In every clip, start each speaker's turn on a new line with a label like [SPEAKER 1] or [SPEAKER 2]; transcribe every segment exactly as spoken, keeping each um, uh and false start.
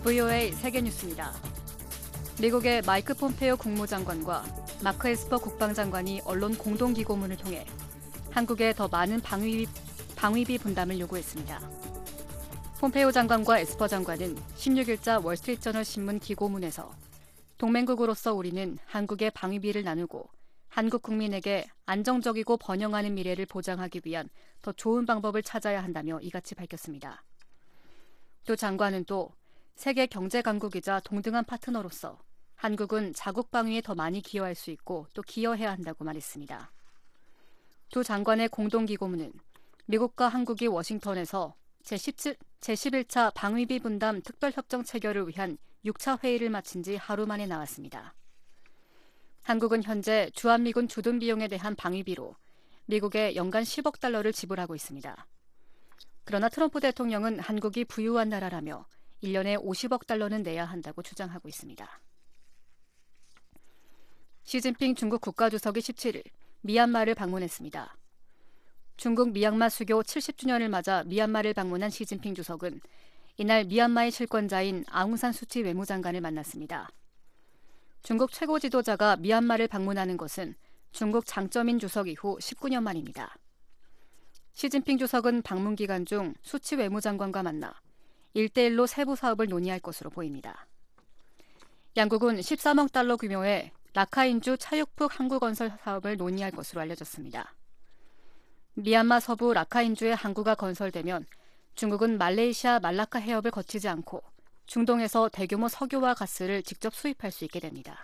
[SPEAKER 1] 브이오에이 세계뉴스입니다. 미국의 마이크 폼페이오 국무장관과 마크 에스퍼 국방장관이 언론 공동기고문을 통해 한국에 더 많은 방위비, 방위비 분담을 요구했습니다. 폼페이오 장관과 에스퍼 장관은 십육일자 월스트리트저널 신문 기고문에서 동맹국으로서 우리는 한국의 방위비를 나누고 한국 국민에게 안정적이고 번영하는 미래를 보장하기 위한 더 좋은 방법을 찾아야 한다며 이같이 밝혔습니다. 또 장관은 또 세계 경제 강국이자 동등한 파트너로서 한국은 자국 방위에 더 많이 기여할 수 있고 또 기여해야 한다고 말했습니다. 두 장관의 공동기고문은 미국과 한국이 워싱턴에서 제십칠, 제십일차 방위비 분담 특별협정 체결을 위한 육차 회의를 마친 지 하루 만에 나왔습니다. 한국은 현재 주한미군 주둔 비용에 대한 방위비로 미국에 연간 십억 달러를 지불하고 있습니다. 그러나 트럼프 대통령은 한국이 부유한 나라라며 일 년에 오십억 달러는 내야 한다고 주장하고 있습니다. 시진핑 중국 국가주석이 십칠일 미얀마를 방문했습니다. 중국 미얀마 수교 칠십 주년을 맞아 미얀마를 방문한 시진핑 주석은 이날 미얀마의 실권자인 아웅산 수치 외무장관을 만났습니다. 중국 최고 지도자가 미얀마를 방문하는 것은 중국 장쩌민 주석 이후 십구 년 만입니다. 시진핑 주석은 방문 기간 중 수치 외무장관과 만나 일대일로 세부 사업을 논의할 것으로 보입니다. 양국은 십삼억 달러 규모의 라카인주 차육북 항구건설 사업을 논의할 것으로 알려졌습니다. 미얀마 서부 라카인주에 항구가 건설되면 중국은 말레이시아 말라카 해협을 거치지 않고 중동에서 대규모 석유와 가스를 직접 수입할 수 있게 됩니다.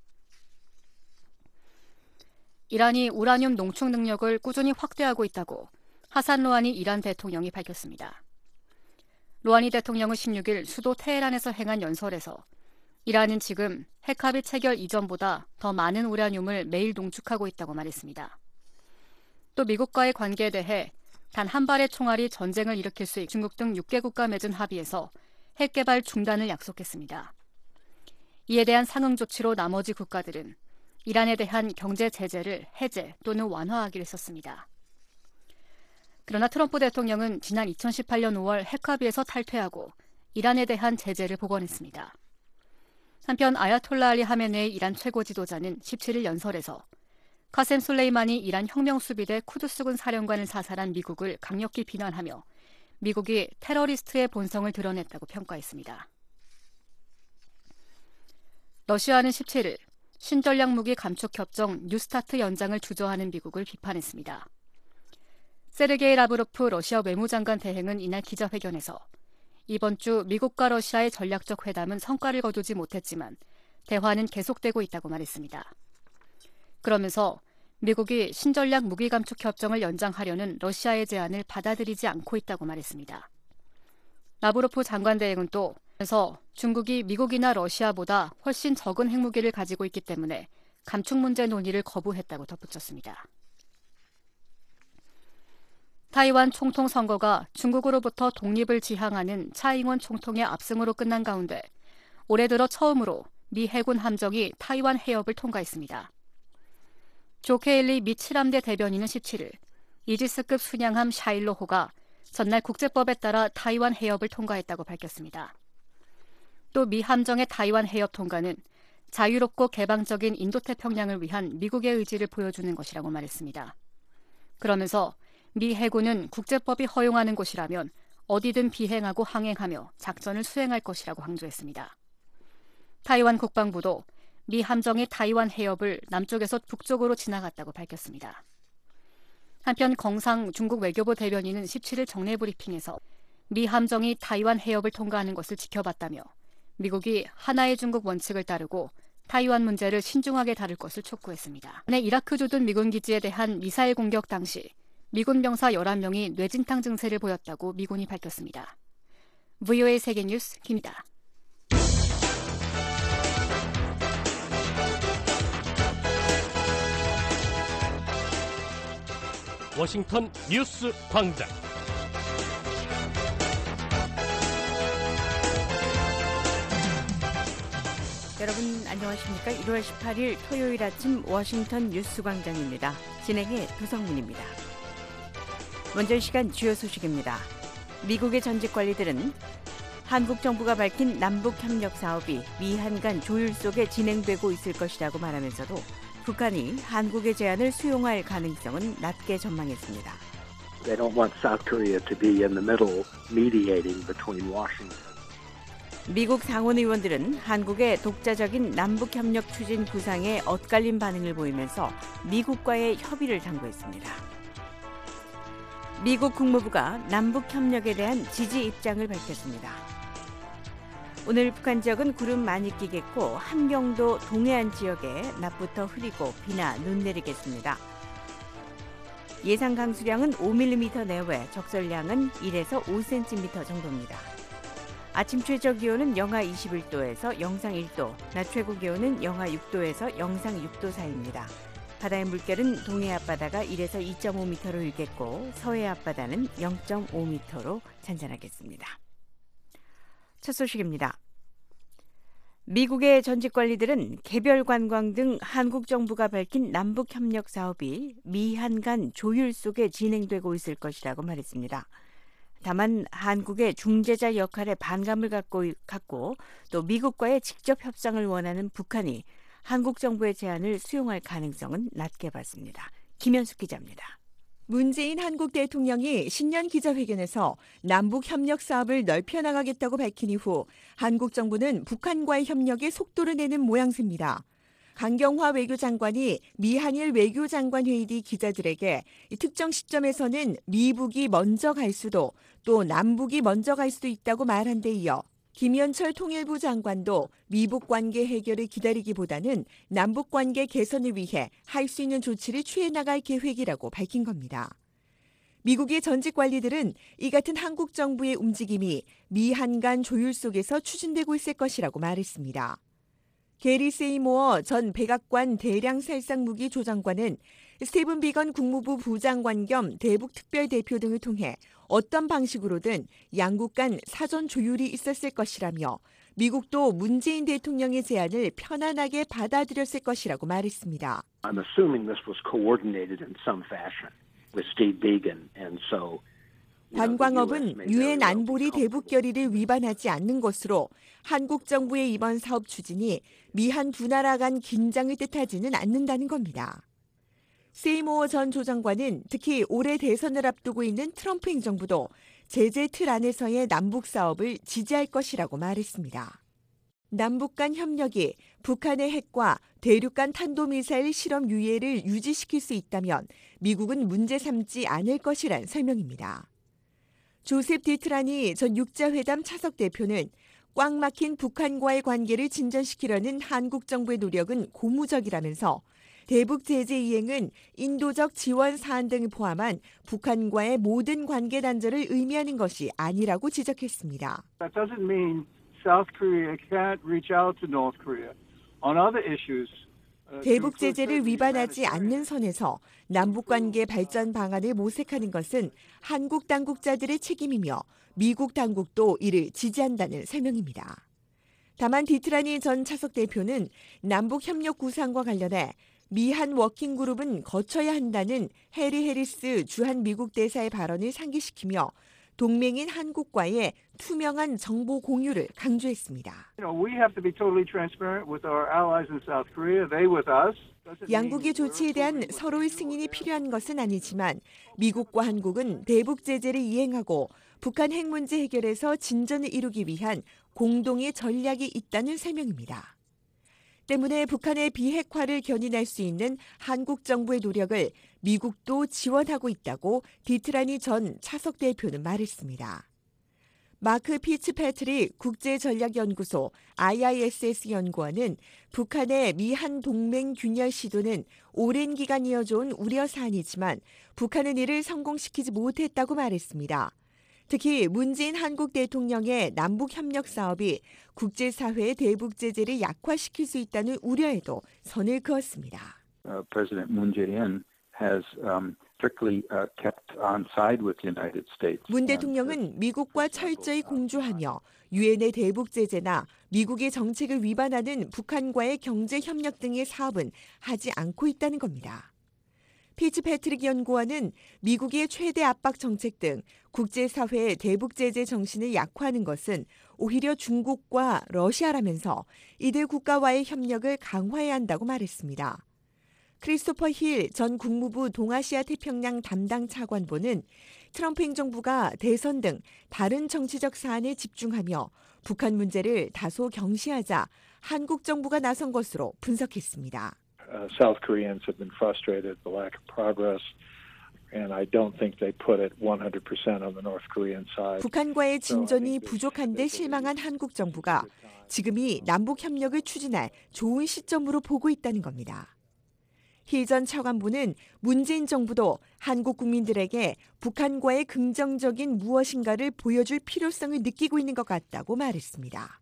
[SPEAKER 1] 이란이 우라늄 농축 능력을 꾸준히 확대하고 있다고 하산 로하니 이란 대통령이 밝혔습니다. 로하니 대통령은 십육일 수도 테헤란에서 행한 연설에서 이란은 지금 핵합의 체결 이전보다 더 많은 우라늄을 매일 농축하고 있다고 말했습니다. 또 미국과의 관계에 대해 단 한 발의 총알이 전쟁을 일으킬 수 있는 중국 등 육 개국과 맺은 합의에서 핵개발 중단을 약속했습니다. 이에 대한 상응 조치로 나머지 국가들은 이란에 대한 경제 제재를 해제 또는 완화하기로 했었습니다. 그러나 트럼프 대통령은 지난 이천십팔년 오월 핵합의에서 탈퇴하고 이란에 대한 제재를 복원했습니다. 한편 아야톨라 알리 하메네이 이란 최고 지도자는 십칠일 연설에서 카셈 솔레이마니 이란 혁명수비대 쿠두스군 사령관을 사살한 미국을 강력히 비난하며 미국이 테러리스트의 본성을 드러냈다고 평가했습니다. 러시아는 십칠일 신전략무기 감축협정 뉴스타트 연장을 주저하는 미국을 비판했습니다. 세르게이 라브로프 러시아 외무장관 대행은 이날 기자회견에서 이번 주 미국과 러시아의 전략적 회담은 성과를 거두지 못했지만 대화는 계속되고 있다고 말했습니다. 그러면서 미국이 신전략 무기 감축 협정을 연장하려는 러시아의 제안을 받아들이지 않고 있다고 말했습니다. 라브로프 장관 대행은 또 그래서 중국이 미국이나 러시아보다 훨씬 적은 핵무기를 가지고 있기 때문에 감축 문제 논의를 거부했다고 덧붙였습니다. 타이완 총통 선거가 중국으로부터 독립을 지향하는 차잉원 총통의 압승으로 끝난 가운데 올해 들어 처음으로 미 해군 함정이 타이완 해협을 통과했습니다. 조 케일리 미 칠함대 대변인은 십칠일 이지스급 순양함 샤일로호가 전날 국제법에 따라 타이완 해협을 통과했다고 밝혔습니다. 또 미 함정의 타이완 해협 통과는 자유롭고 개방적인 인도태평양을 위한 미국의 의지를 보여주는 것이라고 말했습니다. 그러면서 미 해군은 국제법이 허용하는 곳이라면 어디든 비행하고 항행하며 작전을 수행할 것이라고 강조했습니다. 타이완 국방부도 미 함정이 타이완 해협을 남쪽에서 북쪽으로 지나갔다고 밝혔습니다. 한편 경상 중국 외교부 대변인은 십칠일 정례 브리핑에서 미 함정이 타이완 해협을 통과하는 것을 지켜봤다며 미국이 하나의 중국 원칙을 따르고 타이완 문제를 신중하게 다룰 것을 촉구했습니다. 이번에 이라크 주둔 미군 기지에 대한 미사일 공격 당시 미군 병사 열한 명이 뇌진탕 증세를 보였다고 미군이 밝혔습니다. 브이오에이 세계뉴스 김이다.
[SPEAKER 2] 워싱턴 뉴스 광장.
[SPEAKER 3] 여러분 안녕하십니까? 일월 십팔일 토요일 아침 워싱턴 뉴스 광장입니다. 진행의 도성문입니다. 먼저 이 시간 주요 소식입니다. 미국의 전직 관리들은 한국 정부가 밝힌 남북 협력 사업이 미한 간 조율 속에 진행되고 있을 것이라고 말하면서도 북한이 한국의 제안을 수용할 가능성은 낮게 전망했습니다.
[SPEAKER 4] They don't want South Korea to be in the middle mediating between Washington.
[SPEAKER 3] 미국 상원 의원들은 한국의 독자적인 남북 협력 추진 구상에 엇갈린 반응을 보이면서 미국과의 협의를 당부했습니다. 미국 국무부가 남북 협력에 대한 지지 입장을 밝혔습니다. 오늘 북한 지역은 구름 많이 끼겠고 함경도 동해안 지역에 낮부터 흐리고 비나 눈 내리겠습니다. 예상 강수량은 오 밀리미터 내외, 적설량은 일에서 오 센티미터 정도입니다. 아침 최저 기온은 영하 이십일 도에서 영상 일 도, 낮 최고 기온은 영하 육 도에서 영상 육 도 사이입니다. 바다의 물결은 동해 앞바다가 일에서 이 점 오 미터로 일겠고 서해 앞바다는 영 점 오 미터로 잔잔하겠습니다. 첫 소식입니다. 미국의 전직 관리들은 개별 관광 등 한국 정부가 밝힌 남북 협력 사업이 미한 간 조율 속에 진행되고 있을 것이라고 말했습니다. 다만 한국의 중재자 역할에 반감을 갖고, 갖고 또 미국과의 직접 협상을 원하는 북한이 한국 정부의 제안을 수용할 가능성은 낮게 봤습니다. 김현숙 기자입니다.
[SPEAKER 5] 문재인 한국 대통령이 신년 기자회견에서 남북 협력 사업을 넓혀나가겠다고 밝힌 이후 한국 정부는 북한과의 협력에 속도를 내는 모양새입니다. 강경화 외교장관이 미한일 외교장관 회의 뒤 기자들에게 특정 시점에서는 미북이 먼저 갈 수도 또 남북이 먼저 갈 수도 있다고 말한 데 이어 김현철 통일부 장관도 미북 관계 해결을 기다리기보다는 남북 관계 개선을 위해 할 수 있는 조치를 취해 나갈 계획이라고 밝힌 겁니다. 미국의 전직 관리들은 이 같은 한국 정부의 움직임이 미한 간 조율 속에서 추진되고 있을 것이라고 말했습니다. 게리 세이모어 전 백악관 대량살상무기 조장관은 스티븐 비건 국무부 부장관 겸 대북 특별대표 등을 통해 어떤 방식으로든 양국 간 사전 조율이 있었을 것이라며 미국도 문재인 대통령의 제안을 편안하게 받아들였을 것이라고 말했습니다.
[SPEAKER 4] I'm assuming this was coordinated in some fashion with Steve Biegun, and so
[SPEAKER 5] 관광업은 유엔 안보리 대북 결의를 위반하지 않는 것으로 한국 정부의 이번 사업 추진이 미한 두 나라 간 긴장을 뜻하지는 않는다는 겁니다. 세이모어 전 조장관은 특히 올해 대선을 앞두고 있는 트럼프 행정부도 제재 틀 안에서의 남북 사업을 지지할 것이라고 말했습니다. 남북 간 협력이 북한의 핵과 대륙 간 탄도미사일 실험 유예를 유지시킬 수 있다면 미국은 문제 삼지 않을 것이란 설명입니다. 조셉 디트라니 전 육자회담 차석 대표는 꽉 막힌 북한과의 관계를 진전시키려는 한국 정부의 노력은 고무적이라면서 대북 제재 이행은 인도적 지원 사안 등을 포함한 북한과의 모든 관계 단절을 의미하는 것이 아니라고 지적했습니다.
[SPEAKER 6] That doesn't mean South Korea can't reach out to North Korea on other issues.
[SPEAKER 5] 대북 제재를 위반하지 않는 선에서 남북 관계 발전 방안을 모색하는 것은 한국 당국자들의 책임이며 미국 당국도 이를 지지한다는 설명입니다. 다만 디트라니 전 차석 대표는 남북 협력 구상과 관련해 미한 워킹그룹은 거쳐야 한다는 해리 해리스 주한 미국 대사의 발언을 상기시키며 동맹인 한국과의 투명한 정보 공유를 강조했습니다.
[SPEAKER 6] You know, we have to be totally transparent with our allies in South Korea. They with us.
[SPEAKER 5] 양국의 조치에 대한 서로의 승인이 필요한 것은 아니지만 미국과 한국은 대북 제재를 이행하고 북한 핵 문제 해결에서 진전을 이루기 위한 공동의 전략이 있다는 설명입니다. 때문에 북한의 비핵화를 견인할 수 있는 한국 정부의 노력을 미국도 지원하고 있다고 디트라니 전 차석 대표는 말했습니다. 마크 피츠패트릭 국제전략연구소 아이아이에스에스 연구원은 북한의 미한 동맹 균열 시도는 오랜 기간 이어져온 우려 사안이지만 북한은 이를 성공시키지 못했다고 말했습니다. 특히 문재인 한국 대통령의 남북협력 사업이 국제사회의 대북 제재를 약화시킬 수 있다는 우려에도 선을 그었습니다.
[SPEAKER 7] Uh, President Moon Jae-in has um, strictly uh, kept on side with the United States.
[SPEAKER 5] 문 대통령은 미국과 철저히 공조하며 유엔의 대북 제재나 미국의 정책을 위반하는 북한과의 경제 협력 등의 사업은 하지 않고 있다는 겁니다. 피츠패트릭 연구원은 미국의 최대 압박 정책 등 국제사회의 대북 제재 정신을 약화하는 것은 오히려 중국과 러시아라면서 이들 국가와의 협력을 강화해야 한다고 말했습니다. 크리스토퍼 힐 전 국무부 동아시아 태평양 담당 차관보는 트럼프 행정부가 대선 등 다른 정치적 사안에 집중하며 북한 문제를 다소 경시하자 한국 정부가 나선 것으로 분석했습니다.
[SPEAKER 8] Uh, South Koreans have been frustrated at the lack of progress, and I don't think they put it one hundred percent on the North Korean side.
[SPEAKER 5] 북한과의 진전이 부족한 데 실망한 한국 정부가 지금이 남북 협력을 추진할 좋은 시점으로 보고 있다는 겁니다. 힐 전 차관보는 문재인 정부도 한국 국민들에게 북한과의 긍정적인 무엇인가를 보여줄 필요성을 느끼고 있는 것 같다고 말했습니다.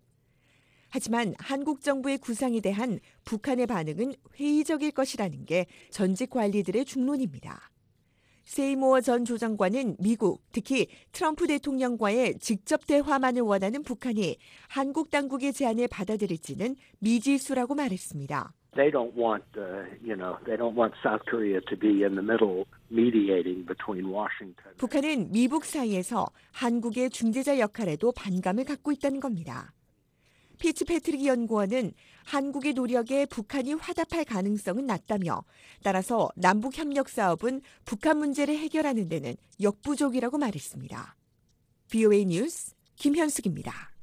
[SPEAKER 5] 하지만 한국 정부의 구상에 대한 북한의 반응은 회의적일 것이라는 게 전직 관리들의 중론입니다. 세이모어 전 조정관은 미국, 특히 트럼프 대통령과의 직접 대화만을 원하는 북한이 한국 당국의 제안을 받아들일지는 미지수라고 말했습니다.
[SPEAKER 4] They don't want, uh, you know, they don't want South Korea to be in the middle mediating between Washington.
[SPEAKER 5] 북한은 미북 사이에서 한국의 중재자 역할에도 반감을 갖고 있다는 겁니다. 피츠패트릭 연구원은 한국의 노력에 북한이 화답할 가능성은 낮다며 따라서 남북 협력 사업은 북한 문제를 해결하는 데는 역부족이라고 말했습니다. 브이오에이 뉴스 김현숙입니다.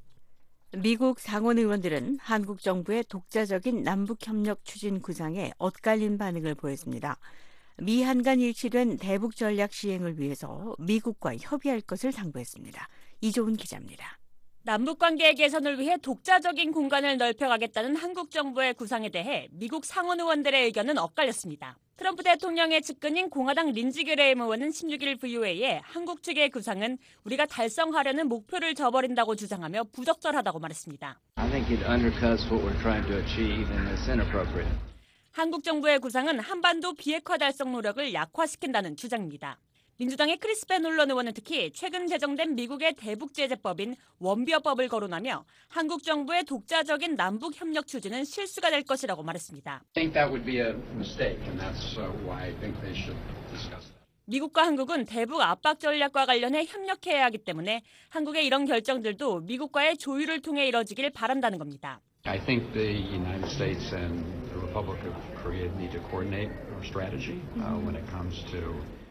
[SPEAKER 3] 미국 상원 의원들은 한국 정부의 독자적인 남북협력 추진 구상에 엇갈린 반응을 보였습니다. 미한 간 일치된 대북 전략 시행을 위해서 미국과 협의할 것을 당부했습니다. 이조은 기자입니다.
[SPEAKER 1] 남북관계의 개선을 위해 독자적인 공간을 넓혀가겠다는 한국 정부의 구상에 대해 미국 상원 의원들의 의견은 엇갈렸습니다. 트럼프 대통령의 측근인 공화당 린지 그레임 의원은 십육 일 브이오에이에 한국 측의 구상은 우리가 달성하려는 목표를 저버린다고 주장하며 부적절하다고 말했습니다.
[SPEAKER 9] I think it undercuts what we're trying to achieve and it's inappropriate.
[SPEAKER 1] 한국 정부의 구상은 한반도 비핵화 달성 노력을 약화시킨다는 주장입니다. 민주당의 크리스 놀런 의원은 특히 최근 제정된 미국의 대북제재법인 원비어법을 거론하며 한국 정부의 독자적인 남북협력 추진은 실수가 될 것이라고 말했습니다.
[SPEAKER 9] I think that would be a mistake, and that's why I think they should discuss that.
[SPEAKER 1] 미국과 한국은 대북 압박 전략과 관련해 협력해야 하기 때문에 한국의 이런 결정들도 미국과의 조율을 통해 이뤄지길 바란다는 겁니다.
[SPEAKER 9] I think the United States and the Republic of Korea need to coordinate our strategy uh, when it comes to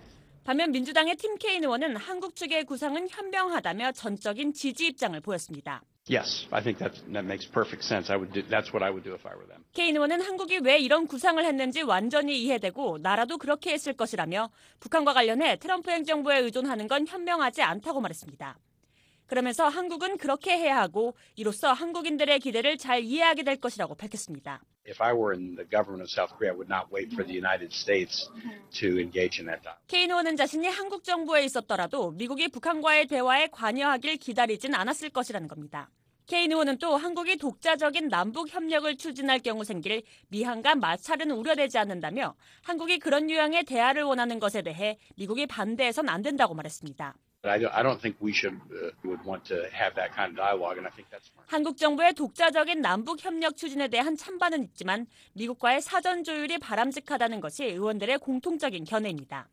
[SPEAKER 1] 반면 민주당의 팀 케인 의원은 한국 측의 구상은 현명하다며 전적인 지지 입장을 보였습니다.
[SPEAKER 10] Yes, I think that that makes perfect sense. I would do, that's what I would do if I were them.
[SPEAKER 1] 케인 의원은 한국이 왜 이런 구상을 했는지 완전히 이해되고 나라도 그렇게 했을 것이라며 북한과 관련해 트럼프 행정부에 의존하는 건 현명하지 않다고 말했습니다. 그러면서 한국은 그렇게 해야 하고 이로써 한국인들의 기대를 잘 이해하게 될 것이라고 밝혔습니다.
[SPEAKER 10] If I were in the government of South Korea, I would not wait for the United States to engage in that dialogue.
[SPEAKER 1] 케인 의원은 자신이 한국 정부에 있었더라도 미국이 북한과의 대화에 관여하길 기다리진 않았을 것이라는 겁니다. 케인 의원은 또 한국이 독자적인 남북 협력을 추진할 경우 생길 미한과 마찰은 우려되지 않는다며 한국이 그런 유형의 대화를 원하는 것에 대해 미국이 반대해선 안 된다고 말했습니다.
[SPEAKER 10] I don't, I don't think we should uh, would want to have that kind of dialogue, and I think that's smart.
[SPEAKER 1] 한국 정부의 독자적인 남북 협력 추진에 대한 찬반은 있지만 미국과의 사전 조율이 바람직하다는 것이 의원들의 공통적인 견해입니다.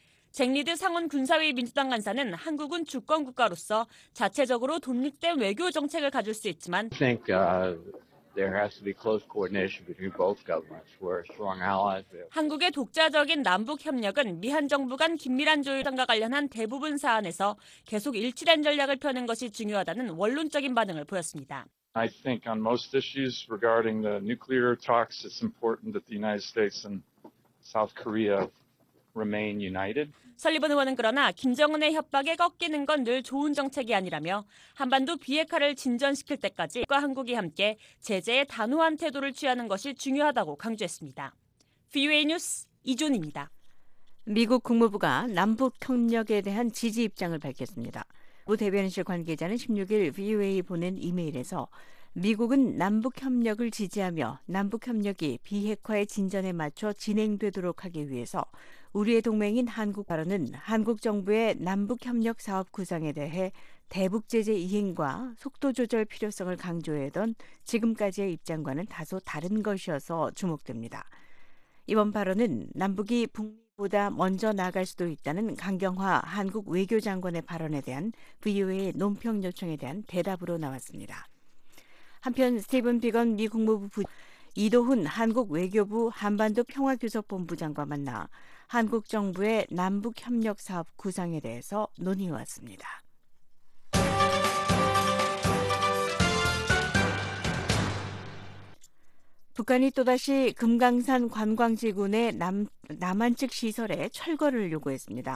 [SPEAKER 1] 잭 리드 상원 군사위 민주당 간사는 한국은 주권 국가로서 자체적으로 독립된 외교 정책을 가질 수 있지만
[SPEAKER 9] I think uh, there has to be close coordination between both governments. We're strong allies.
[SPEAKER 1] 한국의 독자적인 남북 협력은 미한 정부 간 긴밀한 조율과 관련한 대부분 사안에서 계속 일치된 전략을 펴는 것이 중요하다는 원론적인 반응을 보였습니다.
[SPEAKER 6] I think on most issues regarding the nuclear talks, it's important that the United States and South Korea remain united.
[SPEAKER 1] 설리번 의원은 그러나 김정은의 협박에 꺾이는 건 늘 좋은 정책이 아니라며 한반도 비핵화를 진전시킬 때까지 과 한국이 함께 제재에 단호한 태도를 취하는 것이 중요하다고 강조했습니다. 브이오에이 뉴스 이존입니다.
[SPEAKER 3] 미국 국무부가 남북 협력에 대한 지지 입장을 밝혔습니다. 부 대변인실 관계자는 십육 일 브이오에이 보낸 이메일에서 미국은 남북협력을 지지하며 남북협력이 비핵화의 진전에 맞춰 진행되도록 하기 위해서 우리의 동맹인 한국 발언은 한국 정부의 남북협력 사업 구상에 대해 대북 제재 이행과 속도 조절 필요성을 강조해던 지금까지의 입장과는 다소 다른 것이어서 주목됩니다. 이번 발언은 남북이 북미 보다 먼저 나갈 수도 있다는 강경화 한국 외교장관의 발언에 대한 브이오에이의 논평 요청에 대한 대답으로 나왔습니다. 한편 스티븐 비건 미 국무부 부 이도훈 한국 외교부 한반도 평화교섭본부장과 만나 한국 정부의 남북협력사업 구상에 대해서 논의해왔습니다. 북한이 또다시 금강산 관광지군의 남, 남한 측 시설에 철거를 요구했습니다.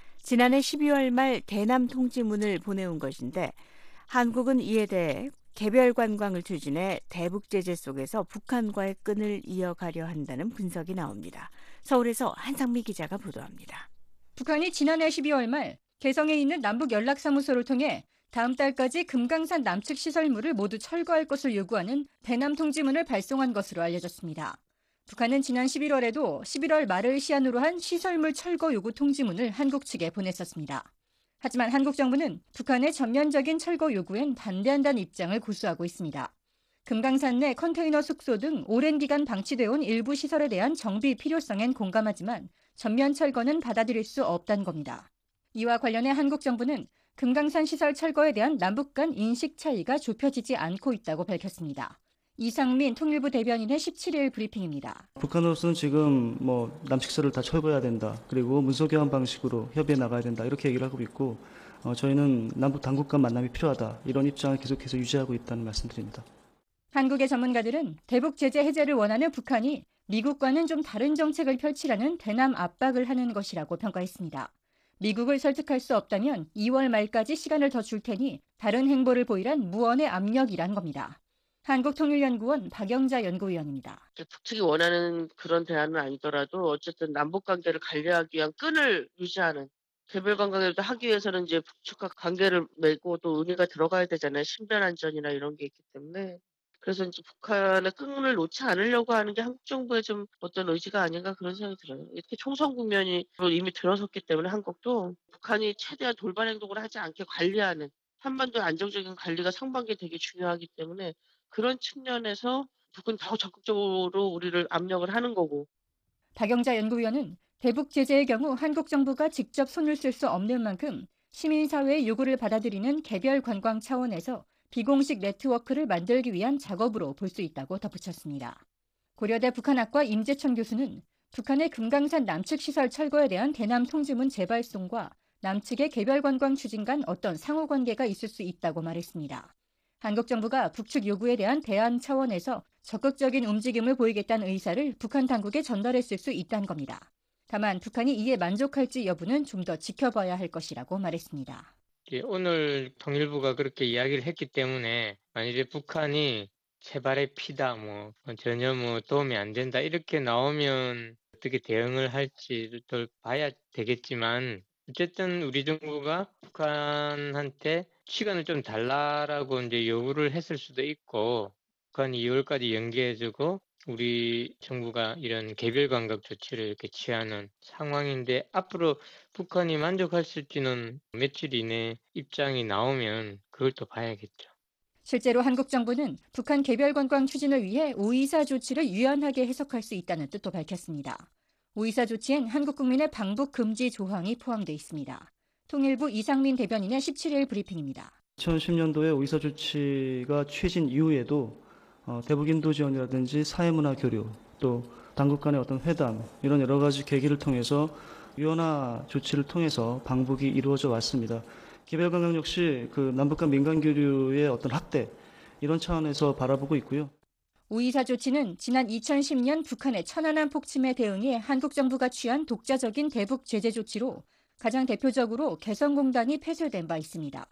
[SPEAKER 3] 지난해 십이월 말 대남 통지문을 보내온 것인데 한국은 이에 대해 개별 관광을 추진해 대북 제재 속에서 북한과의 끈을 이어가려 한다는 분석이 나옵니다. 서울에서 한상미 기자가 보도합니다.
[SPEAKER 1] 북한이 지난해 십이월 말 개성에 있는 남북연락사무소를 통해 다음 달까지 금강산 남측 시설물을 모두 철거할 것을 요구하는 대남 통지문을 발송한 것으로 알려졌습니다. 북한은 지난 십일월에도 십일월 말을 시한으로 한 시설물 철거 요구 통지문을 한국 측에 보냈었습니다. 하지만 한국 정부는 북한의 전면적인 철거 요구엔 반대한다는 입장을 고수하고 있습니다. 금강산 내 컨테이너 숙소 등 오랜 기간 방치되어 온 일부 시설에 대한 정비 필요성엔 공감하지만 전면 철거는 받아들일 수 없다는 겁니다. 이와 관련해 한국 정부는 금강산 시설 철거에 대한 남북 간 인식 차이가 좁혀지지 않고 있다고 밝혔습니다. 이상민 통일부 대변인의 십칠일 브리핑입니다.
[SPEAKER 11] 북한으로서는 지금 뭐 남측시설을 다 철거해야 된다. 그리고 문서교환 방식으로 협의해 나가야 된다. 이렇게 얘기를 하고 있고 어, 저희는 남북 당국 간 만남이 필요하다. 이런 입장을 계속해서 유지하고 있다는 말씀드립니다.
[SPEAKER 1] 한국의 전문가들은 대북 제재 해제를 원하는 북한이 미국과는 좀 다른 정책을 펼치라는 대남 압박을 하는 것이라고 평가했습니다. 미국을 설득할 수 없다면 이월 말까지 시간을 더 줄 테니 다른 행보를 보이란 무언의 압력이란 겁니다. 한국통일연구원 박영자 연구위원입니다.
[SPEAKER 12] 북측이 원하는 그런 대안은 아니더라도 어쨌든 남북 관계를 관리하기 위한 끈을 유지하는 개별 관광을 하기 위해서는 이제 북측과 관계를 맺고 또 의미가 들어가야 되잖아요. 신변 안전이나 이런 게 있기 때문에. 그래서 이제 북한의 끈을 놓지 않으려고 하는 게 한국 정부의 좀 어떤 의지가 아닌가 그런 생각이 들어요. 이렇게 총선 국면이 이미 들어섰기 때문에 한국도 북한이 최대한 돌발 행동을 하지 않게 관리하는 한반도의 안정적인 관리가 상반기에 되게 중요하기 때문에 그런 측면에서 북은 더 적극적으로 우리를 압력을 하는 거고.
[SPEAKER 1] 박영자 연구위원은 대북 제재의 경우 한국 정부가 직접 손을 쓸 수 없는 만큼 시민사회의 요구를 받아들이는 개별 관광 차원에서 비공식 네트워크를 만들기 위한 작업으로 볼 수 있다고 덧붙였습니다. 고려대 북한학과 임재천 교수는 북한의 금강산 남측 시설 철거에 대한 대남 통지문 재발송과 남측의 개별 관광 추진 간 어떤 상호관계가 있을 수 있다고 말했습니다. 한국 정부가 북측 요구에 대한 대안 차원에서 적극적인 움직임을 보이겠다는 의사를 북한 당국에 전달했을 수 있다는 겁니다. 다만 북한이 이에 만족할지 여부는 좀 더 지켜봐야 할 것이라고 말했습니다.
[SPEAKER 13] 오늘 통일부가 그렇게 이야기를 했기 때문에 만일에 북한이 체발의 피다, 뭐 전혀 뭐 도움이 안 된다 이렇게 나오면 어떻게 대응을 할지를 더 봐야 되겠지만 어쨌든 우리 정부가 북한한테 시간을 좀 달라라고 이제 요구를 했을 수도 있고 북한이 이월까지 연기해주고 우리 정부가 이런 개별 감각 조치를 이렇게 취하는 상황인데 앞으로 북한이 만족했을지는 며칠 이내 입장이 나오면 그걸 또 봐야겠죠.
[SPEAKER 1] 실제로 한국 정부는 북한 개별 관광 추진을 위해 오이사 조치를 유연하게 해석할 수 있다는 뜻도 밝혔습니다. 오이사 조치엔 한국 국민의 방북 금지 조항이 포함되어 있습니다. 통일부 이상민 대변인의 십칠일 브리핑입니다.
[SPEAKER 11] 이천십 년도에 오이사 조치가 취해진 이후에도 어, 대북인도 지원이라든지 사회문화 교류 또 당국 간의 어떤 회담 이런 여러 가지 계기를 통해서 유연화 조치를 통해서 방북이 이루어져 왔습니다. 개별관광 역시 그 남북 간 민간 교류의 어떤 확대 이런 차원에서 바라보고 있고요.
[SPEAKER 1] 오이사 조치는 지난 이천십 년 북한의 천안함 폭침에 대응해 한국 정부가 취한 독자적인 대북 제재 조치로 가장 대표적으로 개성공단이 폐쇄된 바 있습니다.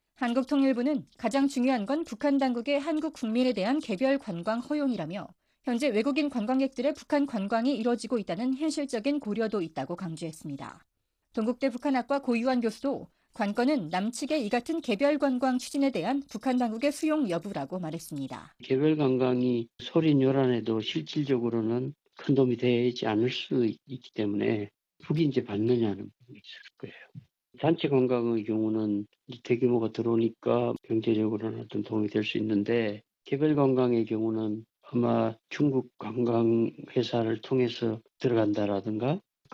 [SPEAKER 1] 한국통일부는 가장 중요한 건 북한 당국의 한국 국민에 대한 개별 관광 허용이라며 현재 외국인 관광객들의 북한 관광이 이뤄지고 있다는 현실적인 고려도 있다고 강조했습니다. 동국대 북한학과 고유한 교수도 관건은 남측의 이 같은 개별 관광 추진에 대한 북한 당국의 수용 여부라고 말했습니다.
[SPEAKER 14] 개별 관광이 소린 요란해도 실질적으로는 큰 도움이 되지 않을 수 있기 때문에 북이 이제 받느냐는 부분이 있을 거예요. 단체 관광의 경우는 대규모가 들어오니까 경제적으로는 어떤 도움이 될 수 있는데 개별 관광의 경우는 아마 중국 관광회사를 통해서 들어간다라든가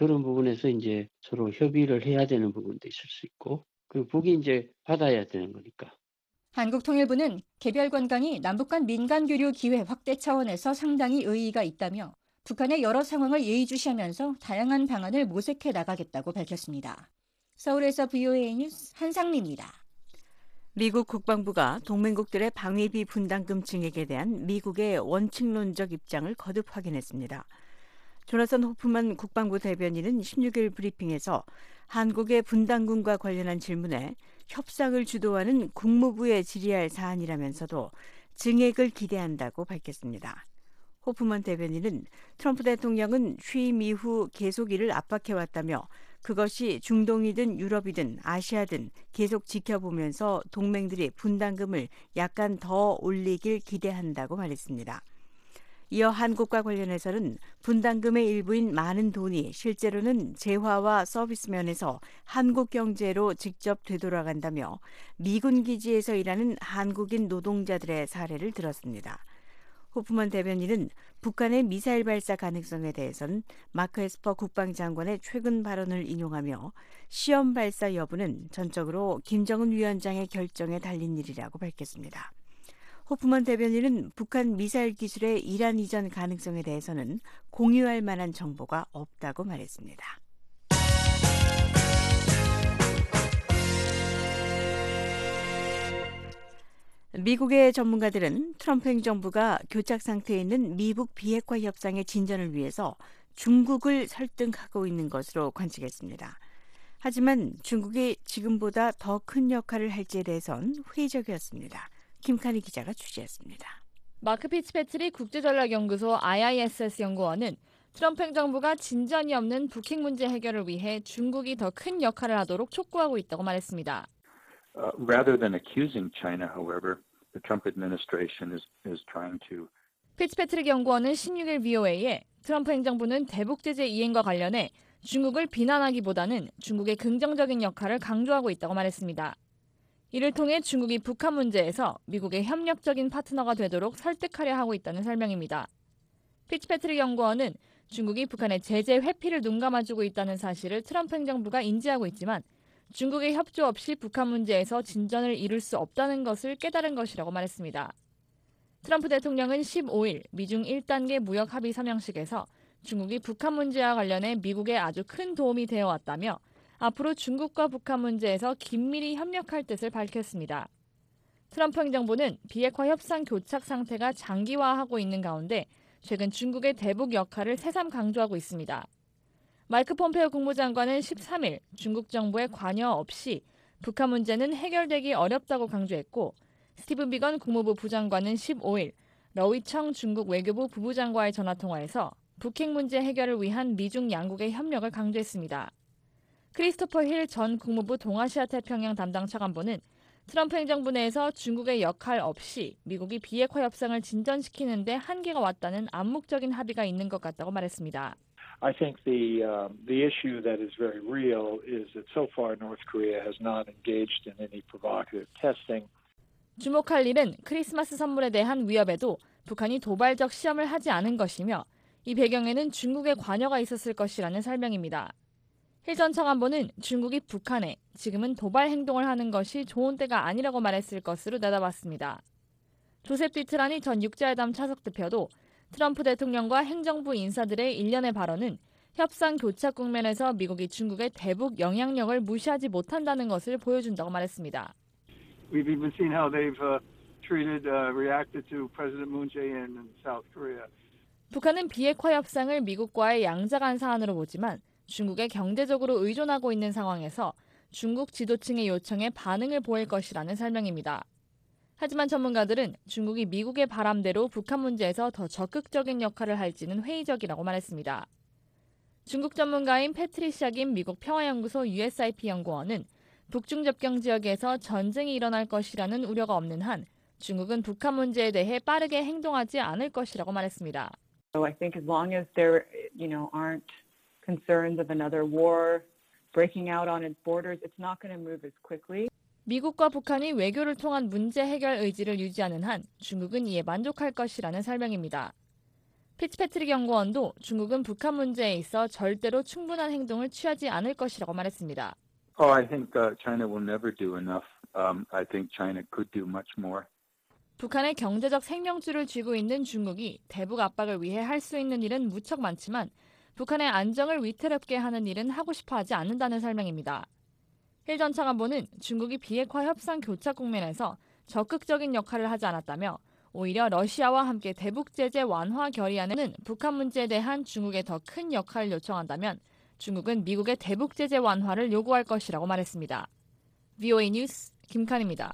[SPEAKER 14] 그런 부분에서 이제 서로 협의를 해야 되는 부분도 있을 수 있고, 그리고 북이 이제 받아야 되는 거니까.
[SPEAKER 1] 한국통일부는 개별 관광이 남북 간 민간 교류 기회 확대 차원에서 상당히 의의가 있다며 북한의 여러 상황을 예의주시하면서 다양한 방안을 모색해 나가겠다고 밝혔습니다. 서울에서 브이오에이 뉴스 한상미입니다.
[SPEAKER 3] 미국 국방부가 동맹국들의 방위비 분담금 증액에 대한 미국의 원칙론적 입장을 거듭 확인했습니다. 조나선 호프만 국방부 대변인은 십육 일 브리핑에서 한국의 분담금과 관련한 질문에 협상을 주도하는 국무부에 질의할 사안이라면서도 증액을 기대한다고 밝혔습니다. 호프만 대변인은 트럼프 대통령은 취임 이후 계속 이를 압박해왔다며 그것이 중동이든 유럽이든 아시아든 계속 지켜보면서 동맹들이 분담금을 약간 더 올리길 기대한다고 말했습니다. 이어 한국과 관련해서는 분담금의 일부인 많은 돈이 실제로는 재화와 서비스 면에서 한국 경제로 직접 되돌아간다며 미군 기지에서 일하는 한국인 노동자들의 사례를 들었습니다. 호프만 대변인은 북한의 미사일 발사 가능성에 대해서는 마크 에스퍼 국방장관의 최근 발언을 인용하며 시험 발사 여부는 전적으로 김정은 위원장의 결정에 달린 일이라고 밝혔습니다. 호프만 대변인은 북한 미사일 기술의 이란 이전 가능성에 대해서는 공유할 만한 정보가 없다고 말했습니다. 미국의 전문가들은 트럼프 행정부가 교착 상태에 있는 미북 비핵화 협상의 진전을 위해서 중국을 설득하고 있는 것으로 관측했습니다. 하지만 중국이 지금보다 더 큰 역할을 할지에 대해선 회의적이었습니다. 김칸희 기자가 취재했습니다.
[SPEAKER 15] 마크 피츠패트리 국제전략연구소 아이아이에스에스 연구원은 트럼프 행정부가 진전이 없는 북핵 문제 해결을 위해 중국이 더 큰 역할을 하도록 촉구하고 있다고 말했습니다.
[SPEAKER 7] Uh, rather than accusing China, however, the Trump administration is, is trying to.
[SPEAKER 15] 피츠패트릭 연구원은 십육 일 브이오에이에 트럼프 행정부는 대북 제재 이행과 관련해 중국을 비난하기보다는 중국의 긍정적인 역할을 강조하고 있다고 말했습니다. 이를 통해 중국이 북한 문제에서 미국의 협력적인 파트너가 되도록 설득하려 하고 있다는 설명입니다. 피츠패트릭 연구원은 중국이 북한의 제재 회피를 눈감아주고 있다는 사실을 트럼프 행정부가 인지하고 있지만 중국의 협조 없이 북한 문제에서 진전을 이룰 수 없다는 것을 깨달은 것이라고 말했습니다. 트럼프 대통령은 십오 일 미중 일 단계 무역 합의 서명식에서 중국이 북한 문제와 관련해 미국에 아주 큰 도움이 되어왔다며 앞으로 중국과 북한 문제에서 긴밀히 협력할 뜻을 밝혔습니다. 트럼프 행정부는 비핵화 협상 교착 상태가 장기화하고 있는 가운데 최근 중국의 대북 역할을 새삼 강조하고 있습니다. 마이크 폼페오 국무장관은 십삼 일 중국 정부의 관여 없이 북한 문제는 해결되기 어렵다고 강조했고 스티븐 비건 국무부 부장관은 십오 일 러위청 중국 외교부 부부장과의 전화통화에서 북핵 문제 해결을 위한 미중 양국의 협력을 강조했습니다. 크리스토퍼 힐 전 국무부 동아시아 태평양 담당 차관보는 트럼프 행정부 내에서 중국의 역할 없이 미국이 비핵화 협상을 진전시키는 데 한계가 왔다는 암묵적인 합의가 있는 것 같다고 말했습니다.
[SPEAKER 8] I think the uh, the issue that is very real is that so far North Korea has not engaged in any provocative testing.
[SPEAKER 15] 주목할 일은 크리스마스 선물에 대한 위협에도 북한이 도발적 시험을 하지 않은 것이며 이 배경에는 중국의 관여가 있었을 것이라는 설명입니다. 힐 전 차관보는 중국이 북한에 지금은 도발 행동을 하는 것이 좋은 때가 아니라고 말했을 것으로 내다봤습니다. 조셉 디트라니 전 육자회담 차석 대표도 트럼프 대통령과 행정부 인사들의 일련의 발언은 협상 교착 국면에서 미국이 중국의 대북 영향력을 무시하지 못한다는 것을 보여준다고 말했습니다.
[SPEAKER 16] We've even seen how they've uh, treated, uh, reacted to President Moon Jae-in in South Korea.
[SPEAKER 15] 북한은 비핵화 협상을 미국과의 양자간 사안으로 보지만 중국에 경제적으로 의존하고 있는 상황에서 중국 지도층의 요청에 반응을 보일 것이라는 설명입니다. 하지만 전문가들은 중국이 미국의 바람대로 북한 문제에서 더 적극적인 역할을 할지는 회의적이라고 말했습니다. 중국 전문가인 패트리샤 김 미국 평화연구소 유에스아이피 연구원은 북중 접경 지역에서 전쟁이 일어날 것이라는 우려가 없는 한 중국은 북한 문제에 대해 빠르게 행동하지 않을 것이라고 말했습니다.
[SPEAKER 17] So I think as long as there, you know, aren't concerns of another war breaking out on its borders, it's not going to move as quickly.
[SPEAKER 15] 미국과 북한이 외교를 통한 문제 해결 의지를 유지하는 한 중국은 이에 만족할 것이라는 설명입니다. 피츠패트릭 연구원도 중국은 북한 문제에 있어 절대로 충분한 행동을 취하지 않을 것이라고 말했습니다.
[SPEAKER 7] Oh, I think uh, China will never do enough. Um, I think China could do much more.
[SPEAKER 15] 북한의 경제적 생명줄을 쥐고 있는 중국이 대북 압박을 위해 할 수 있는 일은 무척 많지만 북한의 안정을 위태롭게 하는 일은 하고 싶어 하지 않는다는 설명입니다. 힐 전 차관보는 중국이 비핵화 협상 교착 국면에서 적극적인 역할을 하지 않았다며 오히려 러시아와 함께 대북 제재 완화 결의안에는 북한 문제에 대한 중국의 더 큰 역할을 요청한다면 중국은 미국의 대북 제재 완화를 요구할 것이라고 말했습니다. 브이오에이 뉴스 김칸입니다.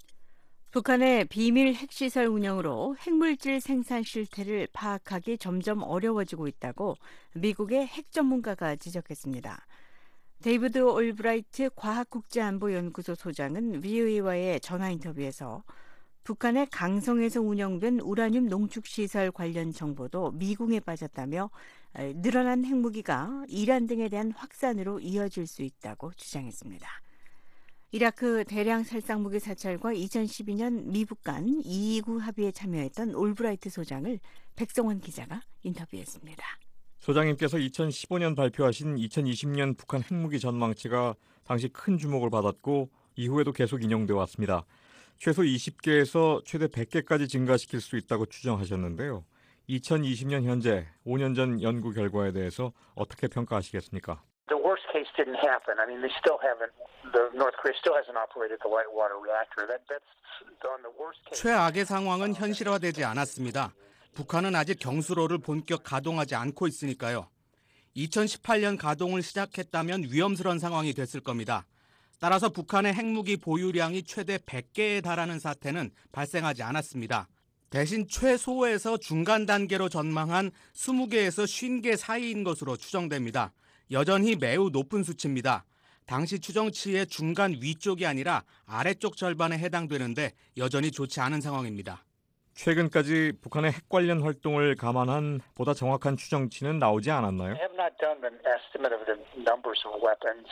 [SPEAKER 3] 북한의 비밀 핵시설 운영으로 핵물질 생산 실태를 파악하기 점점 어려워지고 있다고 미국의 핵 전문가가 지적했습니다. 데이비드 올브라이트 과학국제안보연구소 소장은 브이오에이와의 전화 인터뷰에서 북한의 강성에서 운영된 우라늄 농축시설 관련 정보도 미궁에 빠졌다며 늘어난 핵무기가 이란 등에 대한 확산으로 이어질 수 있다고 주장했습니다. 이라크 대량 살상무기 사찰과 이천십이 년 미북 간 이이구 합의에 참여했던 올브라이트 소장을 백성원 기자가 인터뷰했습니다.
[SPEAKER 18] 소장님께서 이천십오 년 발표하신 이천이십 년 북한 핵무기 전망치가 당시 큰 주목을 받았고 이후에도 계속 인용돼 왔습니다. 최소 이십 개에서 최대 백 개까지 증가시킬 수 있다고 추정하셨는데요. 이천이십 년 현재 오 년 전 연구 결과에 대해서 어떻게 평가하시겠습니까?
[SPEAKER 19] The worst case didn't happen. I mean, they still haven't. The North Korea still hasn't operated the light water reactor. That that's on the worst case.
[SPEAKER 20] 최악의 상황은 현실화되지 않았습니다. 북한은 아직 경수로를 본격 가동하지 않고 있으니까요. 이천십팔 년 가동을 시작했다면 위험스러운 상황이 됐을 겁니다. 따라서 북한의 핵무기 보유량이 최대 백 개에 달하는 사태는 발생하지 않았습니다. 대신 최소에서 중간 단계로 전망한 이십 개에서 오십 개 사이인 것으로 추정됩니다. 여전히 매우 높은 수치입니다. 당시 추정치의 중간 위쪽이 아니라 아래쪽 절반에 해당되는데 여전히 좋지 않은 상황입니다.
[SPEAKER 18] 최근까지 북한의 핵 관련 활동을 감안한 보다 정확한 추정치는 나오지 않았나요?
[SPEAKER 19] I have not done an estimate of the numbers of weapons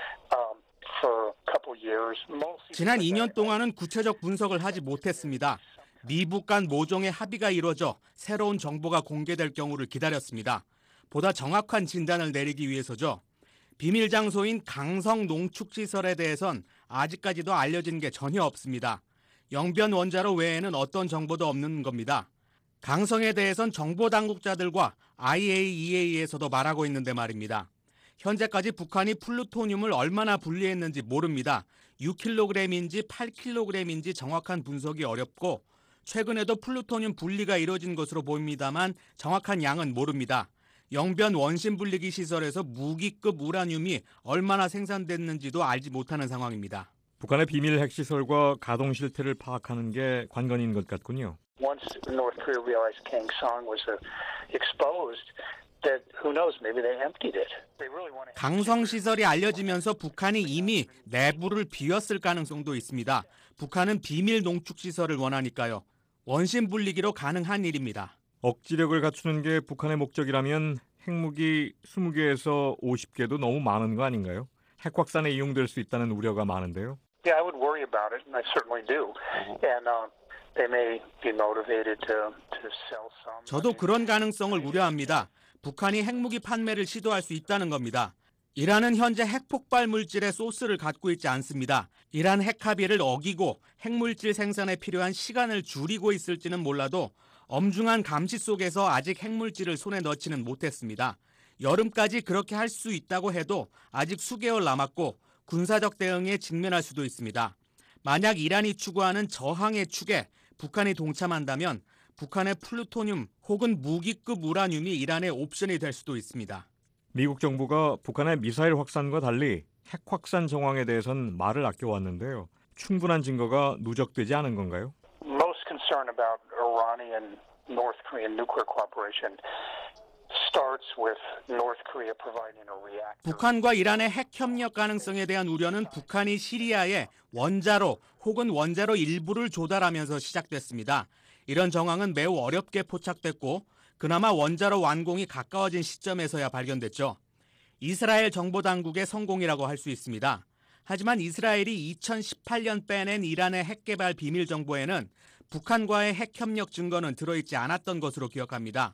[SPEAKER 19] um, for a couple years. Mostly
[SPEAKER 20] 지난 이 년 동안은 구체적 분석을 하지 못했습니다. 미북 간 모종의 합의가 이루어져 새로운 정보가 공개될 경우를 기다렸습니다. 보다 정확한 진단을 내리기 위해서죠. 비밀 장소인 강성 농축시설에 대해선 아직까지도 알려진 게 전혀 없습니다. 영변 원자로 외에는 어떤 정보도 없는 겁니다. 강성에 대해선 정보당국자들과 아이에이이에이에서도 말하고 있는데 말입니다. 현재까지 북한이 플루토늄을 얼마나 분리했는지 모릅니다. 육 킬로그램인지 팔 킬로그램인지 정확한 분석이 어렵고 최근에도 플루토늄 분리가 이루어진 것으로 보입니다만 정확한 양은 모릅니다. 영변 원심 분리기 시설에서 무기급 우라늄이 얼마나 생산됐는지도 알지 못하는 상황입니다.
[SPEAKER 18] 북한의 비밀 핵시설과 가동 실태를 파악하는 게 관건인 것 같군요.
[SPEAKER 19] Once North Korea realized Kangsong was uh, exposed, that who knows, maybe they emptied it. They really want to.
[SPEAKER 20] 강성 시설이 알려지면서 북한이 이미 내부를 비웠을 가능성도 있습니다. 북한은 비밀 농축 시설을 원하니까요. 원심 분리기로 가능한 일입니다.
[SPEAKER 18] 억지력을 갖추는 게 북한의 목적이라면 핵무기 이십 개에서 오십 개도 너무 많은 거 아닌가요? 핵 확산에 이용될 수 있다는 우려가 많은데요.
[SPEAKER 19] Yeah, I would worry about it, and I certainly do. And uh, they may be motivated to to sell some.
[SPEAKER 20] 저도 그런 가능성을 우려합니다. 북한이 핵무기 판매를 시도할 수 있다는 겁니다. 이란은 현재 핵폭발 물질의 소스를 갖고 있지 않습니다. 이란 핵 합의를 어기고 핵물질 생산에 필요한 시간을 줄이고 있을지는 몰라도 엄중한 감시 속에서 아직 핵물질을 손에 넣지는 못했습니다. 여름까지 그렇게 할 수 있다고 해도 아직 수개월 남았고 군사적 대응에 직면할 수도 있습니다. 만약 이란이 추구하는 저항의 축에 북한이 동참한다면 북한의 플루토늄 혹은 무기급 우라늄이 이란의 옵션이 될 수도 있습니다.
[SPEAKER 18] 미국 정부가 북한의 미사일 확산과 달리 핵 확산 정황에 대해서는 말을 아껴왔는데요. 충분한 증거가 누적되지 않은 건가요?
[SPEAKER 19] Most concern about Iranian North Korean nuclear cooperation starts with North Korea providing a reactor.
[SPEAKER 20] 북한과 이란의 핵 협력 가능성에 대한 우려는 북한이 시리아에 원자로 혹은 원자로 일부를 조달하면서 시작됐습니다. 이런 정황은 매우 어렵게 포착됐고 그나마 원자로 완공이 가까워진 시점에서야 발견됐죠. 이스라엘 정보당국의 성공이라고 할 수 있습니다. 하지만 이스라엘이 이천십팔 년 빼낸 이란의 핵 개발 비밀 정보에는 북한과의 핵 협력 증거는 들어있지 않았던 것으로 기억합니다.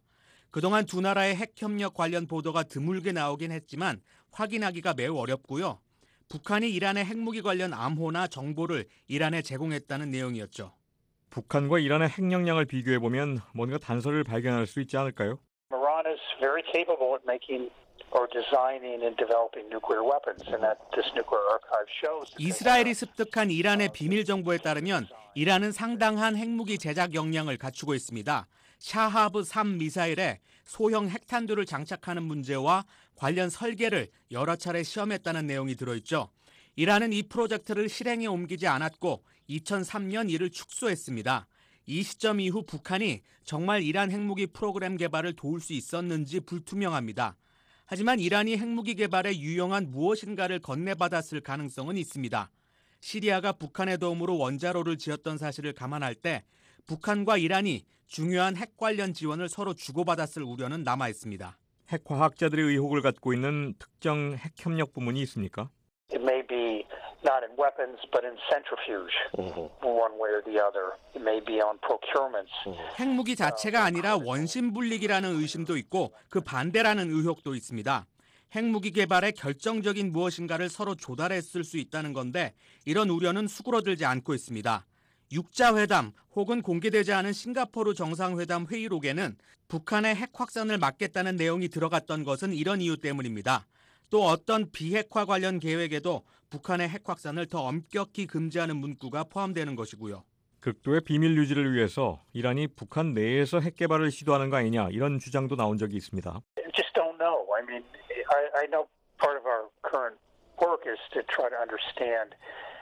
[SPEAKER 20] 그동안 두 나라의 핵협력 관련 보도가 드물게 나오긴 했지만 확인하기가 매우 어렵고요. 북한이 이란의 핵무기 관련 암호나 정보를 이란에 제공했다는 내용이었죠.
[SPEAKER 18] 북한과 이란의 핵 역량을 비교해보면 뭔가 단서를 발견할 수 있지 않을까요?
[SPEAKER 19] Iran is very capable at making or designing and developing nuclear weapons, and that this nuclear archive shows.
[SPEAKER 20] 이스라엘이 습득한 이란의 비밀 정보에 따르면 이란은 상당한 핵무기 제작 역량을 갖추고 있습니다. 샤하브 삼 미사일에 소형 핵탄두를 장착하는 문제와 관련 설계를 여러 차례 시험했다는 내용이 들어있죠. 이란은 이 프로젝트를 실행에 옮기지 않았고 이천삼 년 이를 축소했습니다. 이 시점 이후 북한이 정말 이란 핵무기 프로그램 개발을 도울 수 있었는지 불투명합니다. 하지만 이란이 핵무기 개발에 유용한 무엇인가를 건네받았을 가능성은 있습니다. 시리아가 북한의 도움으로 원자로를 지었던 사실을 감안할 때 북한과 이란이 중요한 핵 관련 지원을 서로 주고받았을 우려는 남아 있습니다.
[SPEAKER 18] 핵과학자들의 의혹을 갖고 있는 특정 핵협력 부문이 있습니까?
[SPEAKER 19] It may be not in weapons, but in centrifuge, one way or the other. It may be on procurements.
[SPEAKER 20] 핵무기 자체가 아니라 원심 분리기라는 의심도 있고 그 반대라는 의혹도 있습니다. 핵무기 개발에 결정적인 무엇인가를 서로 조달했을 수 있다는 건데 이런 우려는 수그러들지 않고 있습니다. 육자회담 혹은 공개되지 않은 싱가포르 정상회담 회의록에는 북한의 핵 확산을 막겠다는 내용이 들어갔던 것은 이런 이유 때문입니다. 또 어떤 비핵화 관련 계획에도 북한의 핵 확산을 더 엄격히 금지하는 문구가 포함되는 것이고요.
[SPEAKER 18] 극도의 비밀 유지를 위해서 이란이 북한 내에서 핵 개발을 시도하는 거 아니냐 이런 주장도 나온 적이 있습니다.
[SPEAKER 19] Just don't know. I mean, I, I know part of our current work is to try to understand.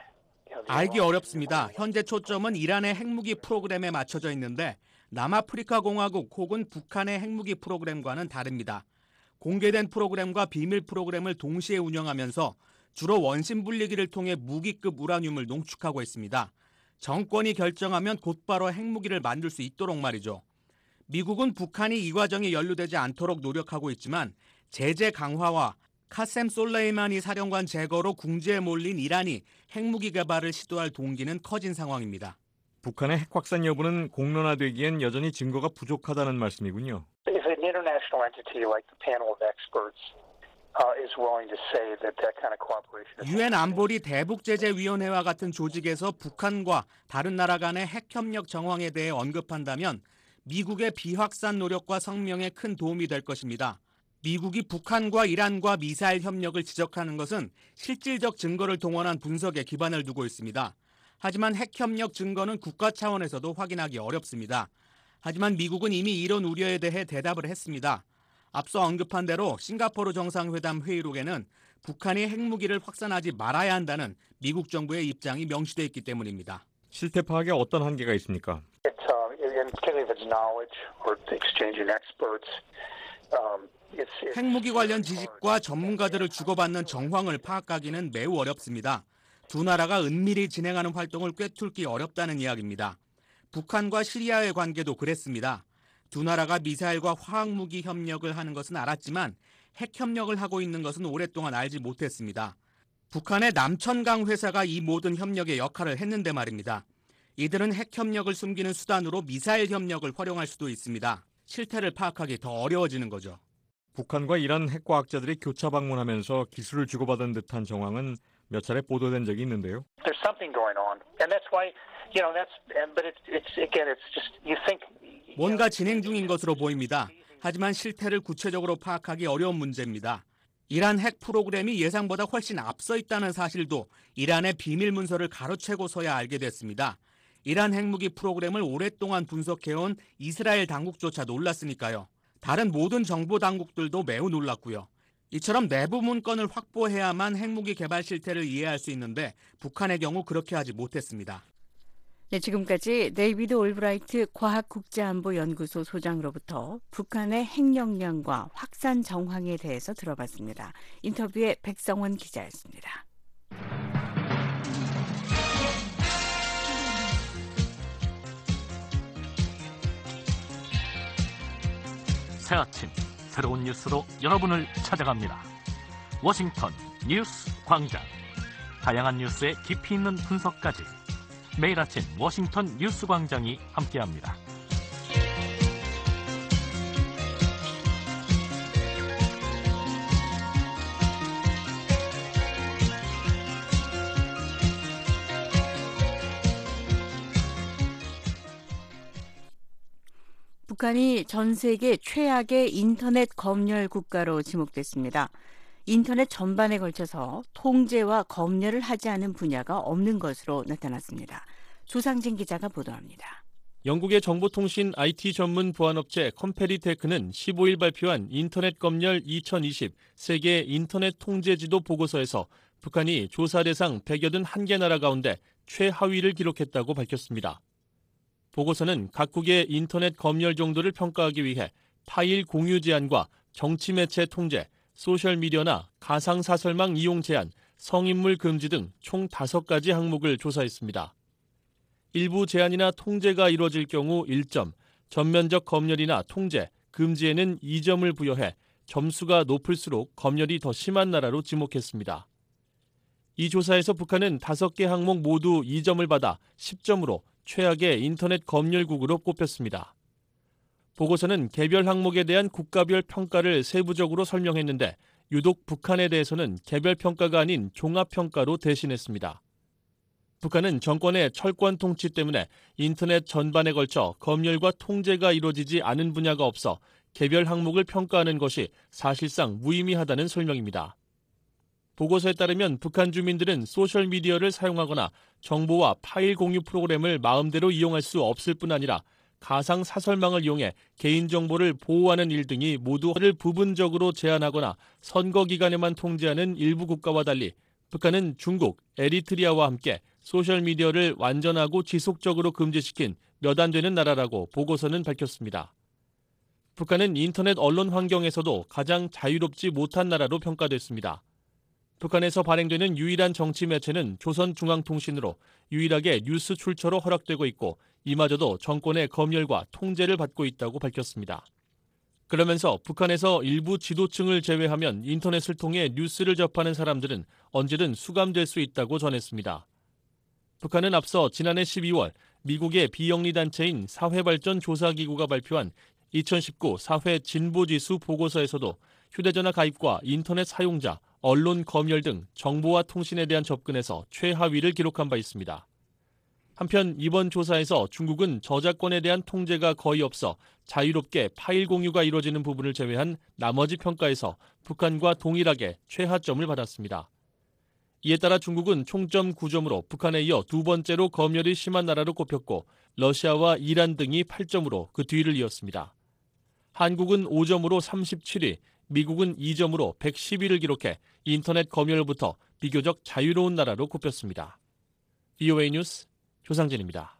[SPEAKER 20] 알기 어렵습니다. 현재 초점은 이란의 핵무기 프로그램에 맞춰져 있는데 남아프리카 공화국 혹은 북한의 핵무기 프로그램과는 다릅니다. 공개된 프로그램과 비밀 프로그램을 동시에 운영하면서 주로 원심 분리기를 통해 무기급 우라늄을 농축하고 있습니다. 정권이 결정하면 곧바로 핵무기를 만들 수 있도록 말이죠. 미국은 북한이 이 과정에 연루되지 않도록 노력하고 있지만 제재 강화와 카셈 솔레이마니 사령관 제거로 궁지에 몰린 이란이 핵무기 개발을 시도할 동기는 커진 상황입니다.
[SPEAKER 18] 북한의 핵 확산 여부는 공론화되기엔 여전히 증거가 부족하다는 말씀이군요.
[SPEAKER 19] If an international entity like the panel of experts uh, is willing to say that that kind of cooperation.
[SPEAKER 20] 유엔 안보리 대북제재위원회와 같은 조직에서 북한과 다른 나라 간의 핵 협력 정황에 대해 언급한다면 미국의 비확산 노력과 성명에 큰 도움이 될 것입니다. 미국이 북한과 이란과 미사일 협력을 지적하는 것은 실질적 증거를 동원한 분석에 기반을 두고 있습니다. 하지만 핵협력 증거는 국가 차원에서도 확인하기 어렵습니다. 하지만 미국은 이미 이런 우려에 대해 대답을 했습니다. 앞서 언급한 대로 싱가포르 정상회담 회의록에는 북한이 핵무기를 확산하지 말아야 한다는 미국 정부의 입장이 명시돼 있기 때문입니다.
[SPEAKER 18] 실태 파악에 어떤 한계가 있습니까?
[SPEAKER 19] It's, uh, and particularly if it's knowledge or exchanging experts. Um,
[SPEAKER 20] 핵무기 관련 지식과 전문가들을 주고받는 정황을 파악하기는 매우 어렵습니다. 두 나라가 은밀히 진행하는 활동을 꿰뚫기 어렵다는 이야기입니다. 북한과 시리아의 관계도 그랬습니다. 두 나라가 미사일과 화학무기 협력을 하는 것은 알았지만 핵 협력을 하고 있는 것은 오랫동안 알지 못했습니다. 북한의 남천강 회사가 이 모든 협력의 역할을 했는데 말입니다. 이들은 핵 협력을 숨기는 수단으로 미사일 협력을 활용할 수도 있습니다. 실태를 파악하기 더 어려워지는 거죠.
[SPEAKER 18] 북한과 이란 핵과학자들이 교차 방문하면서 기술을 주고받은 듯한 정황은 몇 차례 보도된 적이 있는데요.
[SPEAKER 19] There's something going on, and that's why, you know, that's. But it's, it's again, it's just you think.
[SPEAKER 20] 뭔가 진행 중인 것으로 보입니다. 하지만 실태를 구체적으로 파악하기 어려운 문제입니다. 이란 핵 프로그램이 예상보다 훨씬 앞서 있다는 사실도 이란의 비밀 문서를 가로채고서야 알게 됐습니다. 이란 핵무기 프로그램을 오랫동안 분석해온 이스라엘 당국조차 놀랐으니까요. 다른 모든 정보 당국들도 매우 놀랐고요. 이처럼 내부 문건을 확보해야만 핵무기 개발 실태를 이해할 수 있는데 북한의 경우 그렇게 하지 못했습니다.
[SPEAKER 3] 네, 지금까지 데이비드 올브라이트 과학국제안보연구소 소장으로부터 북한의 핵 역량과 확산 정황에 대해서 들어봤습니다. 인터뷰의 백성원 기자였습니다.
[SPEAKER 2] 새 아침 새로운 뉴스로 여러분을 찾아갑니다. 워싱턴 뉴스 광장. 다양한 뉴스의 깊이 있는 분석까지 매일 아침 워싱턴 뉴스 광장이 함께합니다.
[SPEAKER 3] 북한이 전 세계 최악의 인터넷 검열 국가로 지목됐습니다. 인터넷 전반에 걸쳐서 통제와 검열을 하지 않은 분야가 없는 것으로 나타났습니다. 조상진 기자가 보도합니다.
[SPEAKER 21] 영국의 정보통신 아이티 전문 보안업체 컴페리테크는 십오 일 발표한 인터넷 검열 이천이십 세계 인터넷 통제지도 보고서에서 북한이 조사 대상 백여든 개 나라 가운데 최하위를 기록했다고 밝혔습니다. 보고서는 각국의 인터넷 검열 정도를 평가하기 위해 파일 공유 제한과 정치 매체 통제, 소셜미디어나 가상사설망 이용 제한, 성인물 금지 등 총 다섯 가지 항목을 조사했습니다. 일부 제한이나 통제가 이루어질 경우 일 점, 전면적 검열이나 통제, 금지에는 이 점을 부여해 점수가 높을수록 검열이 더 심한 나라로 지목했습니다. 이 조사에서 북한은 다섯 개 항목 모두 이 점을 받아 십 점으로 최악의 인터넷 검열국으로 꼽혔습니다. 보고서는 개별 항목에 대한 국가별 평가를 세부적으로 설명했는데 유독 북한에 대해서는 개별 평가가 아닌 종합평가로 대신했습니다. 북한은 정권의 철권 통치 때문에 인터넷 전반에 걸쳐 검열과 통제가 이루어지지 않은 분야가 없어 개별 항목을 평가하는 것이 사실상 무의미하다는 설명입니다. 보고서에 따르면 북한 주민들은 소셜미디어를 사용하거나 정보와 파일 공유 프로그램을 마음대로 이용할 수 없을 뿐 아니라 가상 사설망을 이용해 개인정보를 보호하는 일 등이 모두를 부분적으로 제한하거나 선거 기간에만 통제하는 일부 국가와 달리 북한은 중국, 에리트리아와 함께 소셜미디어를 완전하고 지속적으로 금지시킨 몇 안 되는 나라라고 보고서는 밝혔습니다. 북한은 인터넷 언론 환경에서도 가장 자유롭지 못한 나라로 평가됐습니다. 북한에서 발행되는 유일한 정치 매체는 조선중앙통신으로 유일하게 뉴스 출처로 허락되고 있고 이마저도 정권의 검열과 통제를 받고 있다고 밝혔습니다. 그러면서 북한에서 일부 지도층을 제외하면 인터넷을 통해 뉴스를 접하는 사람들은 언제든 수감될 수 있다고 전했습니다. 북한은 앞서 지난해 십이월 미국의 비영리 단체인 사회발전조사기구가 발표한 이천십구 사회 진보지수 보고서에서도 휴대전화 가입과 인터넷 사용자, 언론 검열 등 정보와 통신에 대한 접근에서 최하위를 기록한 바 있습니다. 한편 이번 조사에서 중국은 저작권에 대한 통제가 거의 없어 자유롭게 파일 공유가 이루어지는 부분을 제외한 나머지 평가에서 북한과 동일하게 최하점을 받았습니다. 이에 따라 중국은 총점 구 점으로 북한에 이어 두 번째로 검열이 심한 나라로 꼽혔고 러시아와 이란 등이 팔 점으로 그 뒤를 이었습니다. 한국은 오 점으로 삼십칠 위, 미국은 이 점으로 백십 위를 기록해 인터넷 검열로부터 비교적 자유로운 나라로 꼽혔습니다. 브이오에이 뉴스 조상진입니다.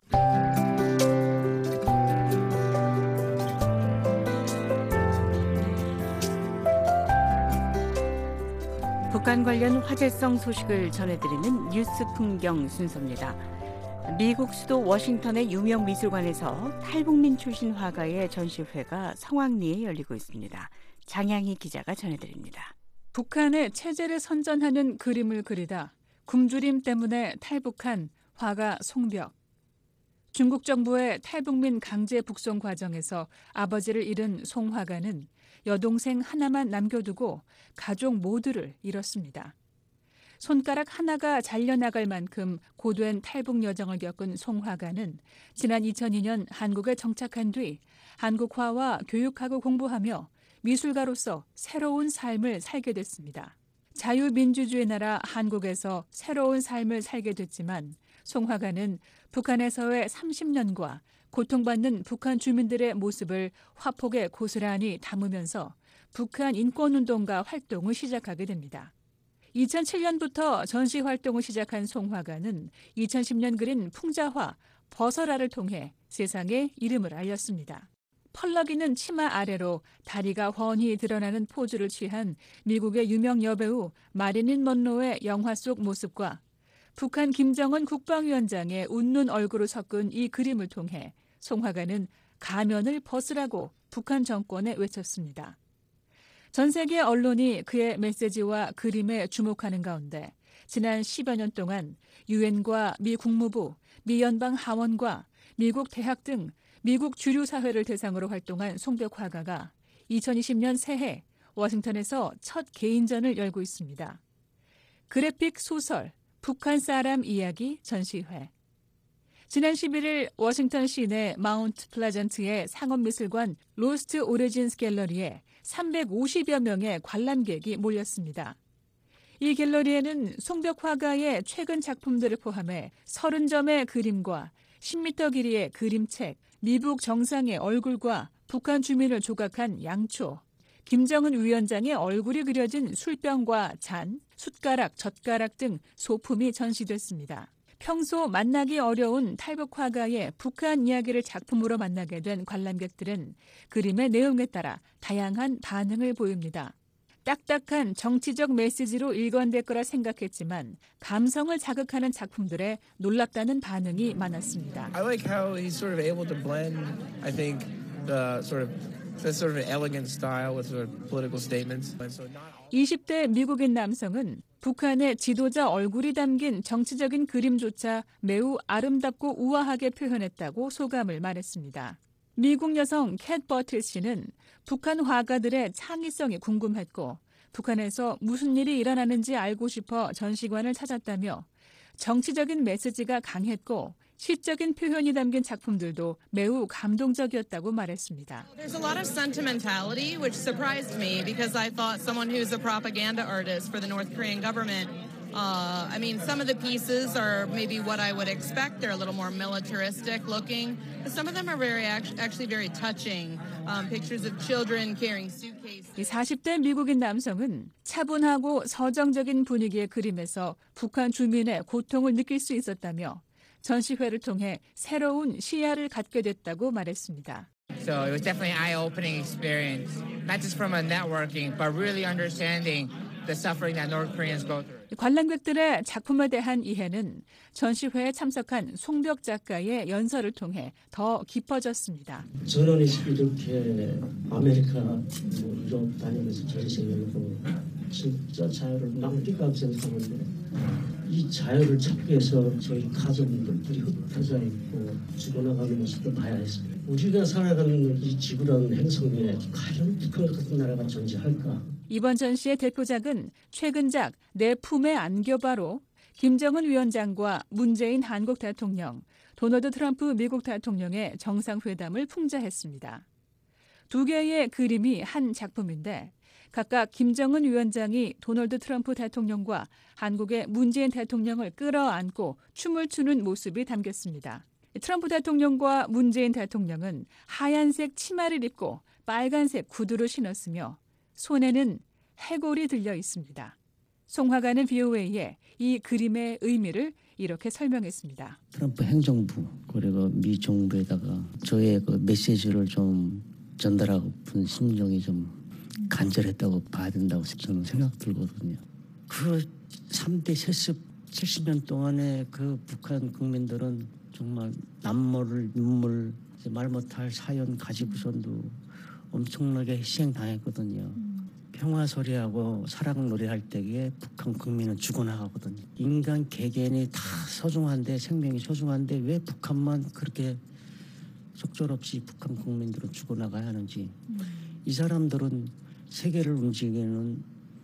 [SPEAKER 3] 북한 관련 화제성 소식을 전해드리는 뉴스 풍경 순서입니다. 미국 수도 워싱턴의 유명 미술관에서 탈북민 출신 화가의 전시회가 성황리에 열리고 있습니다. 장양희 기자가 전해드립니다.
[SPEAKER 22] 북한의 체제를 선전하는 그림을 그리다 굶주림 때문에 탈북한 화가 송벽. 중국 정부의 탈북민 강제 북송 과정에서 아버지를 잃은 송 화가는 여동생 하나만 남겨두고 가족 모두를 잃었습니다. 손가락 하나가 잘려나갈 만큼 고된 탈북 여정을 겪은 송 화가는 지난 이천이 년 한국에 정착한 뒤 한국화와 교육하고 공부하며 미술가로서 새로운 삶을 살게 됐습니다. 자유민주주의 나라 한국에서 새로운 삶을 살게 됐지만 송 화가는 북한에서의 삼십 년과 고통받는 북한 주민들의 모습을 화폭에 고스란히 담으면서 북한 인권운동가 활동을 시작하게 됩니다. 이천칠 년부터 전시 활동을 시작한 송 화가는 이천십 년 그린 풍자화 벗어라를 통해 세상에 이름을 알렸습니다. 펄럭이는 치마 아래로 다리가 훤히 드러나는 포즈를 취한 미국의 유명 여배우 마릴린 먼로의 영화 속 모습과 북한 김정은 국방위원장의 웃는 얼굴을 섞은 이 그림을 통해 송 화가는 가면을 벗으라고 북한 정권에 외쳤습니다. 전 세계 언론이 그의 메시지와 그림에 주목하는 가운데 지난 십여 년 동안 유엔과 미 국무부, 미 연방 하원과 미국 대학 등 미국 주류 사회를 대상으로 활동한 송벽 화가가 이천이십 년 새해 워싱턴에서 첫 개인전을 열고 있습니다. 그래픽 소설 북한 사람 이야기 전시회. 지난 십일일 워싱턴 시내 마운트 플레전트의 상업미술관 로스트 오리진스 갤러리에 삼백오십여 명의 관람객이 몰렸습니다. 이 갤러리에는 송벽 화가의 최근 작품들을 포함해 서른 점의 그림과 십 미터 길이의 그림책, 미북 정상의 얼굴과 북한 주민을 조각한 양초, 김정은 위원장의 얼굴이 그려진 술병과 잔, 숟가락, 젓가락 등 소품이 전시됐습니다. 평소 만나기 어려운 탈북 화가의 북한 이야기를 작품으로 만나게 된 관람객들은 그림의 내용에 따라 다양한 반응을 보입니다. 딱딱한 정치적 메시지로 일관될 거라 생각했지만 감성을 자극하는 작품들에 놀랍다는 반응이 많았습니다.
[SPEAKER 4] I like how he's sort of able to blend, I think, the sort of the sort of elegant style with sort of political statements.
[SPEAKER 22] 이십 대 미국인 남성은 북한의 지도자 얼굴이 담긴 정치적인 그림조차 매우 아름답고 우아하게 표현했다고 소감을 말했습니다. 미국 여성 캣 버틀 씨는 북한 화가들의 창의성이 궁금했고 북한에서 무슨 일이 일어나는지 알고 싶어 전시관을 찾았다며 정치적인 메시지가 강했고 시적인 표현이 담긴 작품들도 매우 감동적이었다고 말했습니다.
[SPEAKER 5] There's a lot of sentimentality, which surprised me because I thought someone who's a propaganda artist for the North Korean government. Uh, I mean, some of the pieces are maybe what I would expect. They're a little more militaristic looking. But some of them are very actually very touching. Um, pictures of children carrying suitcases.
[SPEAKER 22] 이 사십 대 미국인 남성은 차분하고 서정적인 분위기의 그림에서 북한 주민의 고통을 느낄 수 있었다며 전시회를 통해 새로운 시야를 갖게 됐다고 말했습니다.
[SPEAKER 4] So it was definitely an eye-opening experience, not just from a networking, but really understanding the suffering that North Koreans go through.
[SPEAKER 22] 관람객들의 작품에 대한 이해는 전시회에 참석한 송벽 작가의 연설을 통해 더 깊어졌습니다.
[SPEAKER 23] 저는 이렇게 아메리카, 뭐 유럽 다니면서 전시회하고 진짜 자유를 낭비감 생각하는데 이 자유를 찾기 위해서 저희 가족들이 흩어져 있고 죽어나가는 모습을 봐야 했습니다. 우리가 살아가는 이 지구라는 행성에 과연 북한 같은 나라가 존재할까?
[SPEAKER 22] 이번 전시의 대표작은 최근작 내 품에 안겨봐로 김정은 위원장과 문재인 한국 대통령, 도널드 트럼프 미국 대통령의 정상회담을 풍자했습니다. 두 개의 그림이 한 작품인데 각각 김정은 위원장이 도널드 트럼프 대통령과 한국의 문재인 대통령을 끌어안고 춤을 추는 모습이 담겼습니다. 트럼프 대통령과 문재인 대통령은 하얀색 치마를 입고 빨간색 구두를 신었으며 손에는 해골이 들려 있습니다. 송 화가는 브이오에이에 이 그림의 의미를 이렇게 설명했습니다.
[SPEAKER 23] 트럼프 행정부 그리고 미 정부에다가 저의 그 메시지를 좀 전달하고픈 심정이 좀 간절했다고 봐야 된다고 저는 생각 들거든요. 그 삼 대 세습 칠십 년 동안의 그 북한 국민들은 정말 남모를 눈물 말 못할 사연 가지고선도 엄청나게 희생당했거든요. 음. 평화 소리하고 사랑 노래할 때에 북한 국민은 죽어나가거든요. 인간 개개인이 다 소중한데 생명이 소중한데 왜 북한만 그렇게 속절없이 북한 국민들은 죽어나가야 하는지. 음. 이 사람들은 세계를 움직이는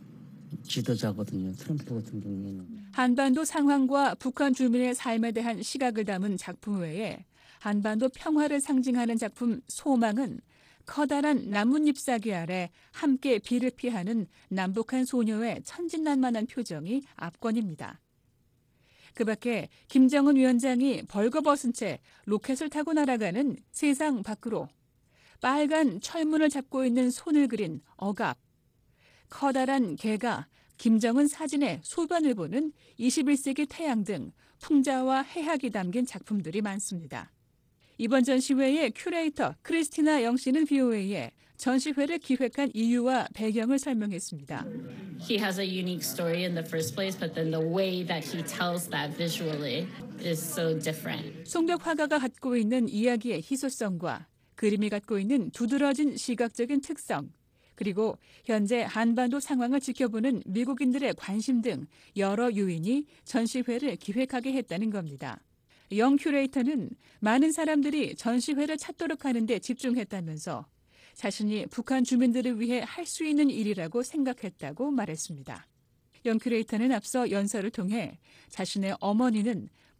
[SPEAKER 23] 지도자거든요. 트럼프 같은 경우에는.
[SPEAKER 22] 한반도 상황과 북한 주민의 삶에 대한 시각을 담은 작품 외에 한반도 평화를 상징하는 작품 소망은 커다란 나뭇 잎사귀 아래 함께 비를 피하는 남북한 소녀의 천진난만한 표정이 압권입니다. 그 밖에 김정은 위원장이 벌거벗은 채 로켓을 타고 날아가는 세상 밖으로, 빨간 철문을 잡고 있는 손을 그린 억압, 커다란 개가 김정은 사진의 소변을 보는 이십일 세기 태양 등 풍자와 해학이 담긴 작품들이 많습니다. 이번 전시회의 큐레이터 크리스티나 영 씨는 브이오에이에 전시회를 기획한 이유와 배경을 설명했습니다.
[SPEAKER 24] He has a unique story in the first place, but then the way that he tells that visually is so different.
[SPEAKER 22] 송벽 화가가 갖고 있는 이야기의 희소성과 그림이 갖고 있는 두드러진 시각적인 특성, 그리고 현재 한반도 상황을 지켜보는 미국인들의 관심 등 여러 요인이 전시회를 기획하게 했다는 겁니다. 영 큐레이터는 많은 사람들이 전시회를 찾도록 하는 데 집중했다면서 자신이 북한 주민들을 위해 할 수 있는 일이라고 생각했다고 말했습니다. 영 큐레이터는 앞서 연설을 통해 자신의 어머니는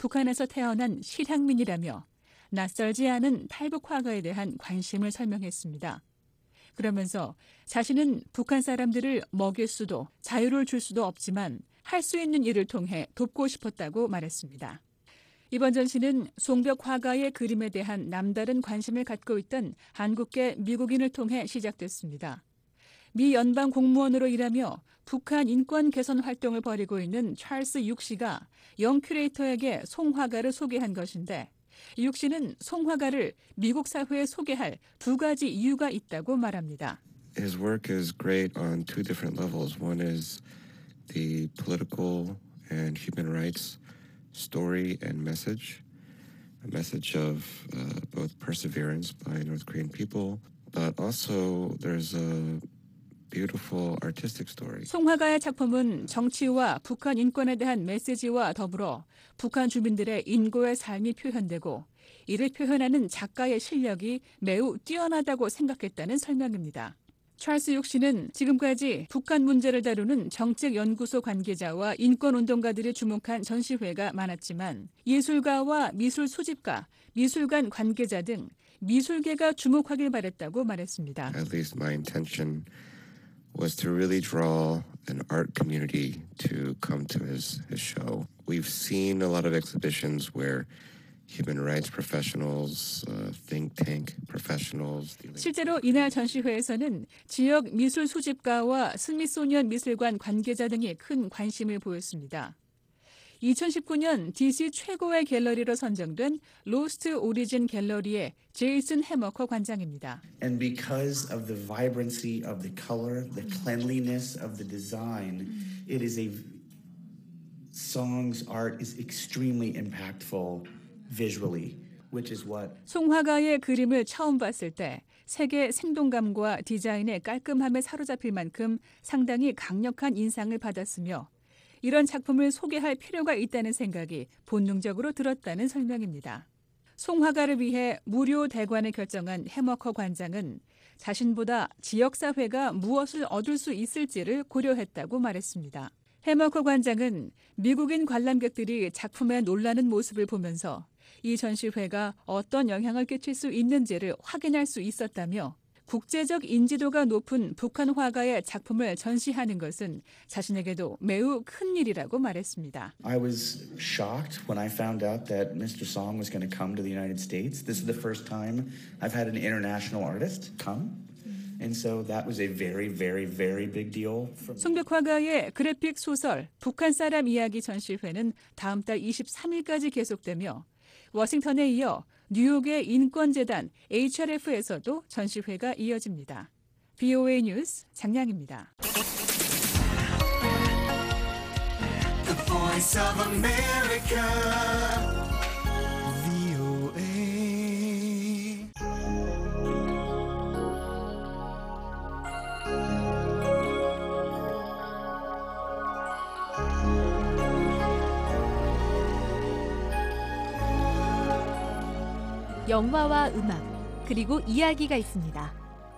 [SPEAKER 22] 북한에서 태어난 실향민이라며 낯설지 않은 탈북 화가에 대한 관심을 설명했습니다. 그러면서 자신은 북한 사람들을 먹일 수도 자유를 줄 수도 없지만 할 수 있는 일을 통해 돕고 싶었다고 말했습니다. 이번 전시는 송벽 화가의 그림에 대한 남다른 관심을 갖고 있던 한국계 미국인을 통해 시작됐습니다. 미 연방 공무원으로 일하며 북한 인권 개선 활동을 벌이고 있는 찰스 육 씨가 영 큐레이터에게 송 화가를 소개한 것인데 육 씨는 송 화가를 미국 사회에 소개할 두 가지 이유가 있다고 말합니다.
[SPEAKER 6] His work is great on two different levels. One is the political and human rights story and message, a message of uh, both perseverance by North Korean people, but also there's a beautiful artistic story.
[SPEAKER 22] 송 화가의 작품은 정치와 북한 인권에 대한 메시지와 더불어 북한 주민들의 인고의 삶이 표현되고 이를 표현하는 작가의 실력이 매우 뛰어나다고 생각했다는 설명입니다. 찰스 육 씨는 지금까지 북한 문제를 다루는 정책연구소 관계자와 인권운동가들이 주목한 전시회가 많았지만 예술가와 미술 수집가, 미술관 관계자 등 미술계가 주목하길 바랬다고 말했습니다.
[SPEAKER 6] At least my intention was to really draw an art community to come to his, his show. We've seen a lot of exhibitions where human rights professionals, uh, think tank professionals.
[SPEAKER 22] 실제로 이날 전시회에서는 지역 미술 수집가와 스미소니언 미술관 관계자 등이 큰 관심을 보였습니다. 이천십구 년 디씨 최고의 갤러리로 선정된 로스트 오리진 갤러리의 제이슨 해머커 관장입니다.
[SPEAKER 9] And because of the vibrancy of the color, the cleanliness of the design, it is a Song's art is extremely impactful visually, which is what
[SPEAKER 22] 송 화가의 그림을 처음 봤을 때 색의 생동감과 디자인의 깔끔함에 사로잡힐 만큼 상당히 강력한 인상을 받았으며 이런 작품을 소개할 필요가 있다는 생각이 본능적으로 들었다는 설명입니다. 송 화가를 위해 무료 대관을 결정한 해머커 관장은 자신보다 지역사회가 무엇을 얻을 수 있을지를 고려했다고 말했습니다. 해머커 관장은 미국인 관람객들이 작품에 놀라는 모습을 보면서 이 전시회가 어떤 영향을 끼칠 수 있는지를 확인할 수 있었다며 국제적 인지도가 높은 북한 화가의 작품을 전시하는 것은 자신에게도 매우 큰 일이라고 말했습니다.
[SPEAKER 9] I was shocked when I found out that Mister Song was going to come to the United States. This is the first time I've had an international artist come. And so that was a very, very, very big deal.
[SPEAKER 22] 송벽 화가의 그래픽 소설 북한 사람 이야기 전시회는 다음 달 이십삼 일까지 계속되며 워싱턴에 이어 뉴욕의 인권재단 에이치알에프에서도 전시회가 이어집니다. 브이오에이 뉴스 장량입니다.
[SPEAKER 10] The Voice of America.
[SPEAKER 1] 영화와 음악, 그리고 이야기가 있습니다.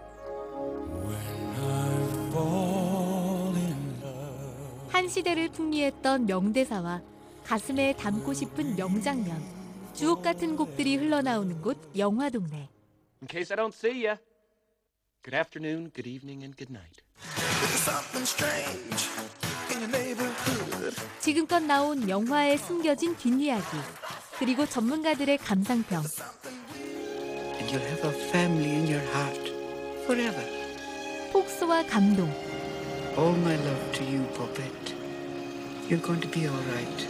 [SPEAKER 1] 한 시대를 풍미했던 명대사와 가슴에 담고 싶은 명장면, 주옥 같은 곡들이 흘러나오는 곳 영화동네.
[SPEAKER 12] In case I don't see ya. Good afternoon, good evening, and good night.
[SPEAKER 1] 지금껏 나온 영화에 숨겨진 뒷이야기, 그리고 전문가들의 감상평.
[SPEAKER 25] And you'll have a family in your heart forever.
[SPEAKER 1] 폭소와 감동.
[SPEAKER 25] All my love to you, Poppet. You're going to be all right.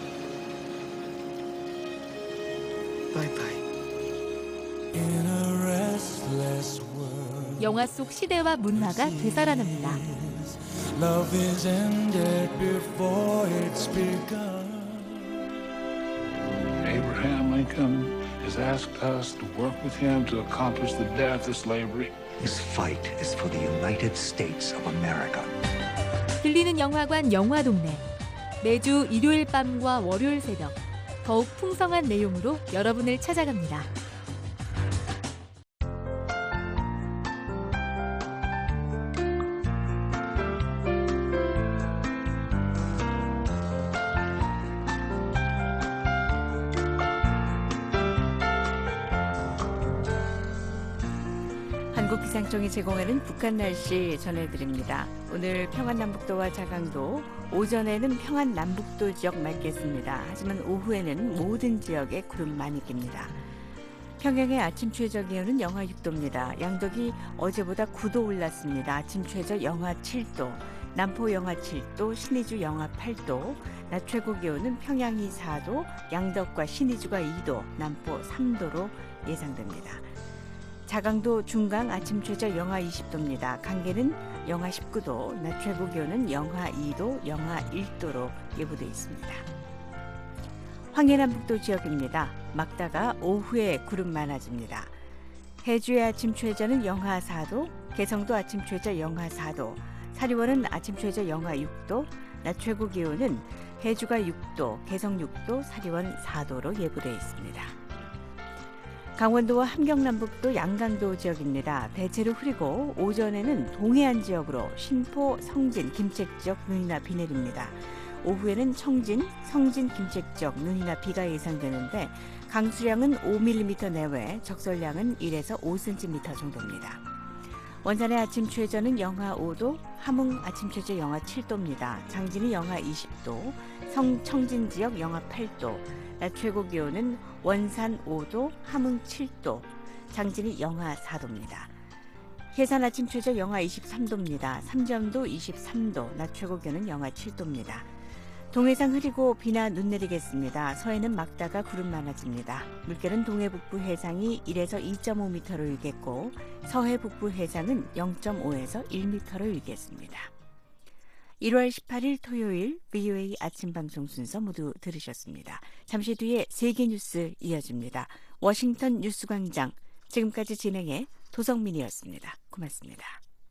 [SPEAKER 25] Bye-bye.
[SPEAKER 10] In a restless world,
[SPEAKER 1] 영화 속 시대와 문화가 되살아납니다.
[SPEAKER 10] love is ended before it's begun.
[SPEAKER 26] Abraham Lincoln has asked us to work with him to accomplish the death of slavery.
[SPEAKER 27] This fight is for the United States of America.
[SPEAKER 1] 들리는 영화관 영화동네. 매주 일요일 밤과 월요일 새벽 더욱 풍성한 내용으로 여러분을 찾아갑니다.
[SPEAKER 3] 한국기상청이 제공하는 북한 날씨 전해드립니다. 오늘 평안남북도와 자강도, 오전에는 평안남북도 지역 맑겠습니다. 하지만 오후에는 모든 지역에 구름 많이 낍니다. 평양의 아침 최저 기온은 영하 육 도입니다. 양덕이 어제보다 구 도 올랐습니다. 아침 최저 영하 칠 도, 남포 영하 칠 도, 신의주 영하 팔 도, 낮 최고 기온은 평양이 사 도, 양덕과 신의주가 이 도, 남포 삼 도로 예상됩니다. 자강도 중강 아침 최저 영하 이십 도입니다. 강계는 영하 십구 도, 낮 최고 기온은 영하 이 도, 영하 일 도로 예보돼 있습니다. 황해남북도 지역입니다. 막다가 오후에 구름 많아집니다. 해주의 아침 최저는 영하 사 도, 개성도 아침 최저 영하 사 도, 사리원은 아침 최저 영하 육 도, 낮 최고 기온은 해주가 육 도, 개성 육 도, 사리원 사 도로 예보돼 있습니다. 강원도와 함경남북도 양강도 지역입니다. 대체로 흐리고 오전에는 동해안 지역으로 신포, 성진, 김책 지역 눈이나 비 내립니다. 오후에는 청진, 성진, 김책 지역 눈이나 비가 예상되는데 강수량은 오 밀리미터 내외, 적설량은 일에서 오 센티미터 정도입니다. 원산의 아침 최저는 영하 오 도, 함흥 아침 최저 영하 칠 도입니다. 장진이 영하 이십 도, 성, 청진 지역 영하 팔 도, 낮 최고 기온은 원산 오 도, 함흥 칠 도, 장진이 영하 사 도입니다. 해산 아침 최저 영하 이십삼 도입니다. 삼전도 이십삼 도, 낮 최고 기온은 영하 칠 도입니다. 동해상 흐리고 비나 눈 내리겠습니다. 서해는 막다가 구름 많아집니다. 물결은 동해 북부 해상이 일에서 이 점 오 미터로 일겠고 서해 북부 해상은 영 점 오에서 일 미터로 일겠습니다. 일월 십팔일 토요일 브이오에이 아침 방송 순서 모두 들으셨습니다. 잠시 뒤에 세계 뉴스 이어집니다. 워싱턴 뉴스광장, 지금까지 진행해 도성민이었습니다. 고맙습니다.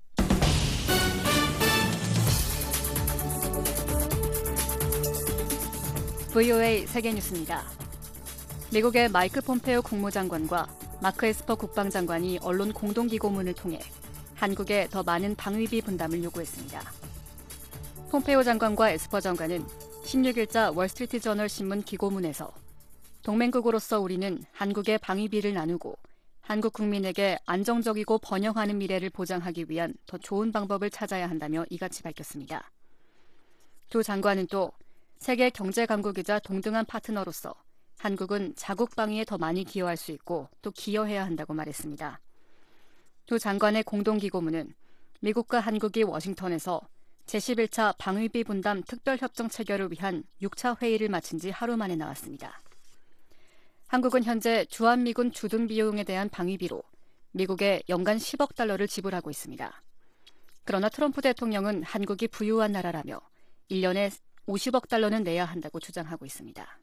[SPEAKER 1] 브이오에이 세계뉴스입니다. 미국의 마이크 폼페오 국무장관과 마크 에스퍼 국방장관이 언론 공동기고문을 통해 한국에 더 많은 방위비 분담을 요구했습니다. 폼페오 장관과 에스퍼 장관은 십육일자 월스트리트저널 신문 기고문에서 동맹국으로서 우리는 한국의 방위비를 나누고 한국 국민에게 안정적이고 번영하는 미래를 보장하기 위한 더 좋은 방법을 찾아야 한다며 이같이 밝혔습니다. 두 장관은 또 세계 경제 강국이자 동등한 파트너로서 한국은 자국 방위에 더 많이 기여할 수 있고 또 기여해야 한다고 말했습니다. 두 장관의 공동기고문은 미국과 한국이 워싱턴에서 제십일차 방위비 분담 특별협정 체결을 위한 육 차 회의를 마친 지 하루 만에 나왔습니다. 한국은 현재 주한미군 주둔 비용에 대한 방위비로 미국에 연간 십억 달러를 지불하고 있습니다. 그러나 트럼프 대통령은 한국이 부유한 나라라며 일 년에 오십억 달러는 내야 한다고 주장하고 있습니다.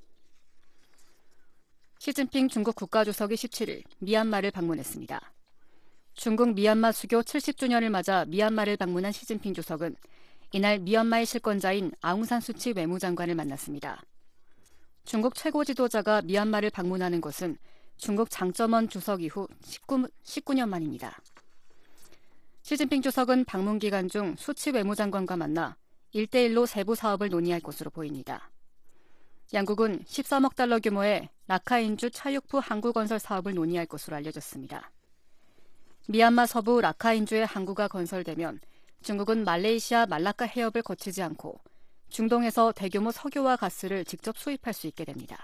[SPEAKER 1] 시진핑 중국 국가주석이 십칠일 미얀마를 방문했습니다. 중국 미얀마 수교 칠십 주년을 맞아 미얀마를 방문한 시진핑 주석은 이날 미얀마의 실권자인 아웅산 수치 외무장관을 만났습니다. 중국 최고 지도자가 미얀마를 방문하는 것은 중국 장쩌먼 주석 이후 십구 년 만입니다. 시진핑 주석은 방문 기간 중 수치 외무장관과 만나 일 대일로 세부 사업을 논의할 것으로 보입니다. 양국은 십삼억 달러 규모의 라카인주 차육부 항구건설 사업을 논의할 것으로 알려졌습니다. 미얀마 서부 라카인주의 항구가 건설되면 중국은 말레이시아 말라카 해협을 거치지 않고 중동에서 대규모 석유와 가스를 직접 수입할 수 있게 됩니다.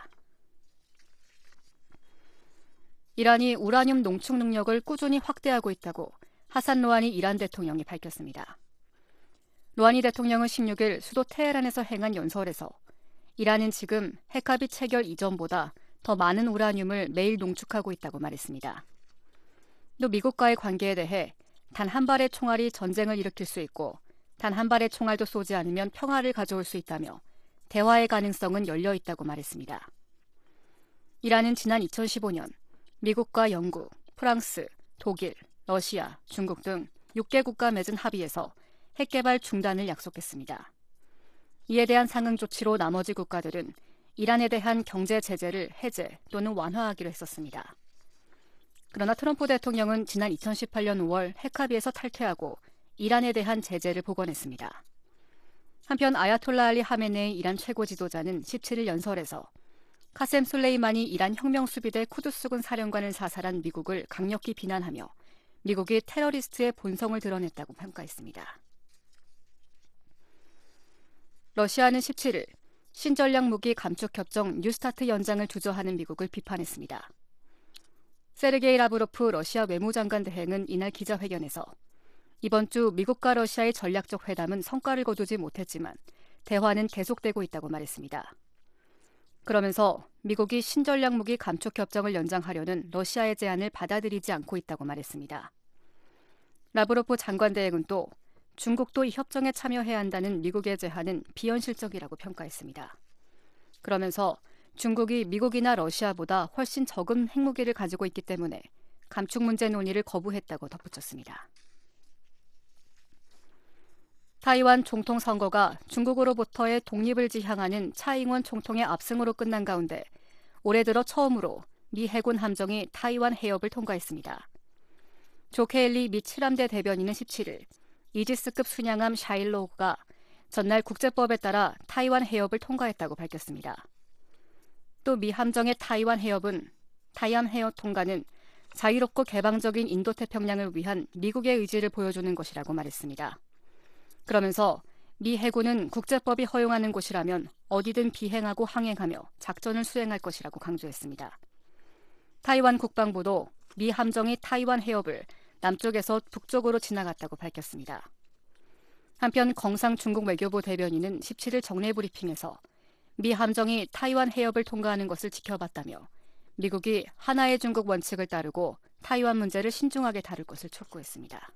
[SPEAKER 1] 이란이 우라늄 농축 능력을 꾸준히 확대하고 있다고 하산 로하니 이란 대통령이 밝혔습니다. 로하니 대통령은 십육일 수도 테헤란에서 행한 연설에서 이란은 지금 핵합의 체결 이전보다 더 많은 우라늄을 매일 농축하고 있다고 말했습니다. 또 미국과의 관계에 대해 단 한 발의 총알이 전쟁을 일으킬 수 있고 단 한 발의 총알도 쏘지 않으면 평화를 가져올 수 있다며 대화의 가능성은 열려 있다고 말했습니다. 이란은 지난 이천십오년 미국과 영국, 프랑스, 독일, 러시아, 중국 등 육 개국가 맺은 합의에서 핵개발 중단을 약속했습니다. 이에 대한 상응 조치로 나머지 국가들은 이란에 대한 경제 제재를 해제 또는 완화하기로 했었습니다. 그러나 트럼프 대통령은 지난 이천십팔년 오월 핵합의에서 탈퇴하고 이란에 대한 제재를 복원했습니다. 한편 아야톨라 알리 하메네이 이란 최고 지도자는 십칠일 연설에서 카셈 술레이만이 이란 혁명수비대 쿠두스군 사령관을 사살한 미국을 강력히 비난하며 미국이 테러리스트의 본성을 드러냈다고 평가했습니다. 러시아는 십칠 일 신전략 무기 감축협정 뉴스타트 연장을 주저하는 미국을 비판했습니다. 세르게이 라브로프 러시아 외무장관 대행은 이날 기자회견에서 이번 주 미국과 러시아의 전략적 회담은 성과를 거두지 못했지만 대화는 계속되고 있다고 말했습니다. 그러면서 미국이 신전략 무기 감축협정을 연장하려는 러시아의 제안을 받아들이지 않고 있다고 말했습니다. 라브로프 장관 대행은 또 중국도 이 협정에 참여해야 한다는 미국의 제안은 비현실적이라고 평가했습니다. 그러면서 중국이 미국이나 러시아보다 훨씬 적은 핵무기를 가지고 있기 때문에 감축 문제 논의를 거부했다고 덧붙였습니다. 타이완 총통 선거가 중국으로부터의 독립을 지향하는 차잉원 총통의 압승으로 끝난 가운데 올해 들어 처음으로 미 해군 함정이 타이완 해협을 통과했습니다. 조케일리 미 칠함대 대변인은 십칠 일 이지스급 순양함 샤일로우가 전날 국제법에 따라 타이완 해협을 통과했다고 밝혔습니다. 또 미 함정의 타이완 해협은 타이완 해협 통과는 자유롭고 개방적인 인도태평양을 위한 미국의 의지를 보여주는 것이라고 말했습니다. 그러면서 미 해군은 국제법이 허용하는 곳이라면 어디든 비행하고 항행하며 작전을 수행할 것이라고 강조했습니다. 타이완 국방부도 미 함정이 타이완 해협을 남쪽에서 북쪽으로 지나갔다고 밝혔습니다. 한편 경상 중국 외교부 대변인은 십칠 일 정례 브리핑에서 미 함정이 타이완 해협을 통과하는 것을 지켜봤다며 미국이 하나의 중국 원칙을 따르고 타이완 문제를 신중하게 다룰 것을 촉구했습니다.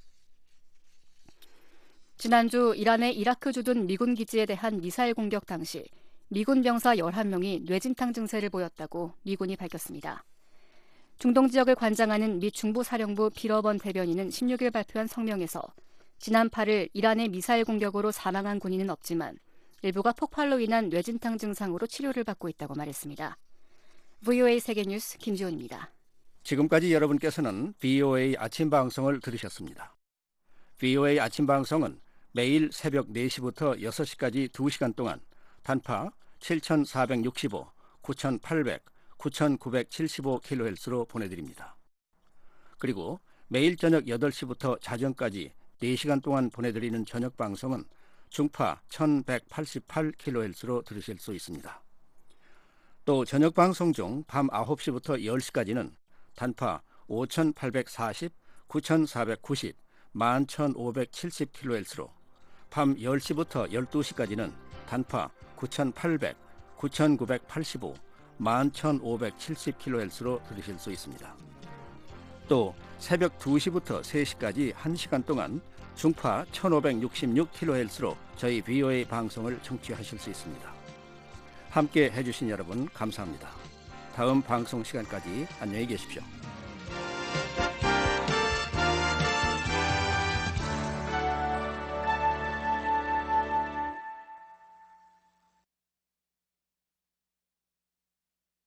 [SPEAKER 1] 지난주 이란의 이라크 주둔 미군 기지에 대한 미사일 공격 당시 미군 병사 열한 명이 뇌진탕 증세를 보였다고 미군이 밝혔습니다. 중동 지역을 관장하는 미 중부사령부 비러번 대변인은 십육 일 발표한 성명에서 지난 팔 일 이란의 미사일 공격으로 사망한 군인은 없지만 일부가 폭발로 인한 뇌진탕 증상으로 치료를 받고 있다고 말했습니다. 브이오에이 세계뉴스 김지훈입니다.
[SPEAKER 7] 지금까지 여러분께서는 브이오에이 아침 방송을 들으셨습니다. 브이오에이 아침 방송은 매일 새벽 네 시부터 여섯 시까지 두 시간 동안 단파 칠천사백육십오, 구천팔백, 구천구백칠십오 킬로헤르츠로 보내드립니다. 그리고 매일 저녁 여덟 시부터 자정까지 네 시간 동안 보내드리는 저녁 방송은 중파 천백팔십팔 킬로헤르츠로 들으실 수 있습니다. 또 저녁 방송 중 밤 아홉 시부터 열 시까지는 단파 오천팔백사십, 구천사백구십, 만 천오백칠십 킬로헤르츠로 밤 열 시부터 열두 시까지는 단파 구천팔백, 구천구백팔십오, 만 천오백칠십 킬로헤르츠로 들으실 수 있습니다. 또 새벽 두 시부터 세 시까지 한 시간 동안 중파 천오백육십육 킬로헤르츠로 저희 브이오에이 방송을 청취하실 수 있습니다. 함께 해주신 여러분 감사합니다. 다음 방송 시간까지 안녕히 계십시오.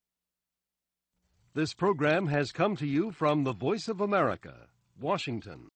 [SPEAKER 8] This program has come to you from the Voice of America, Washington.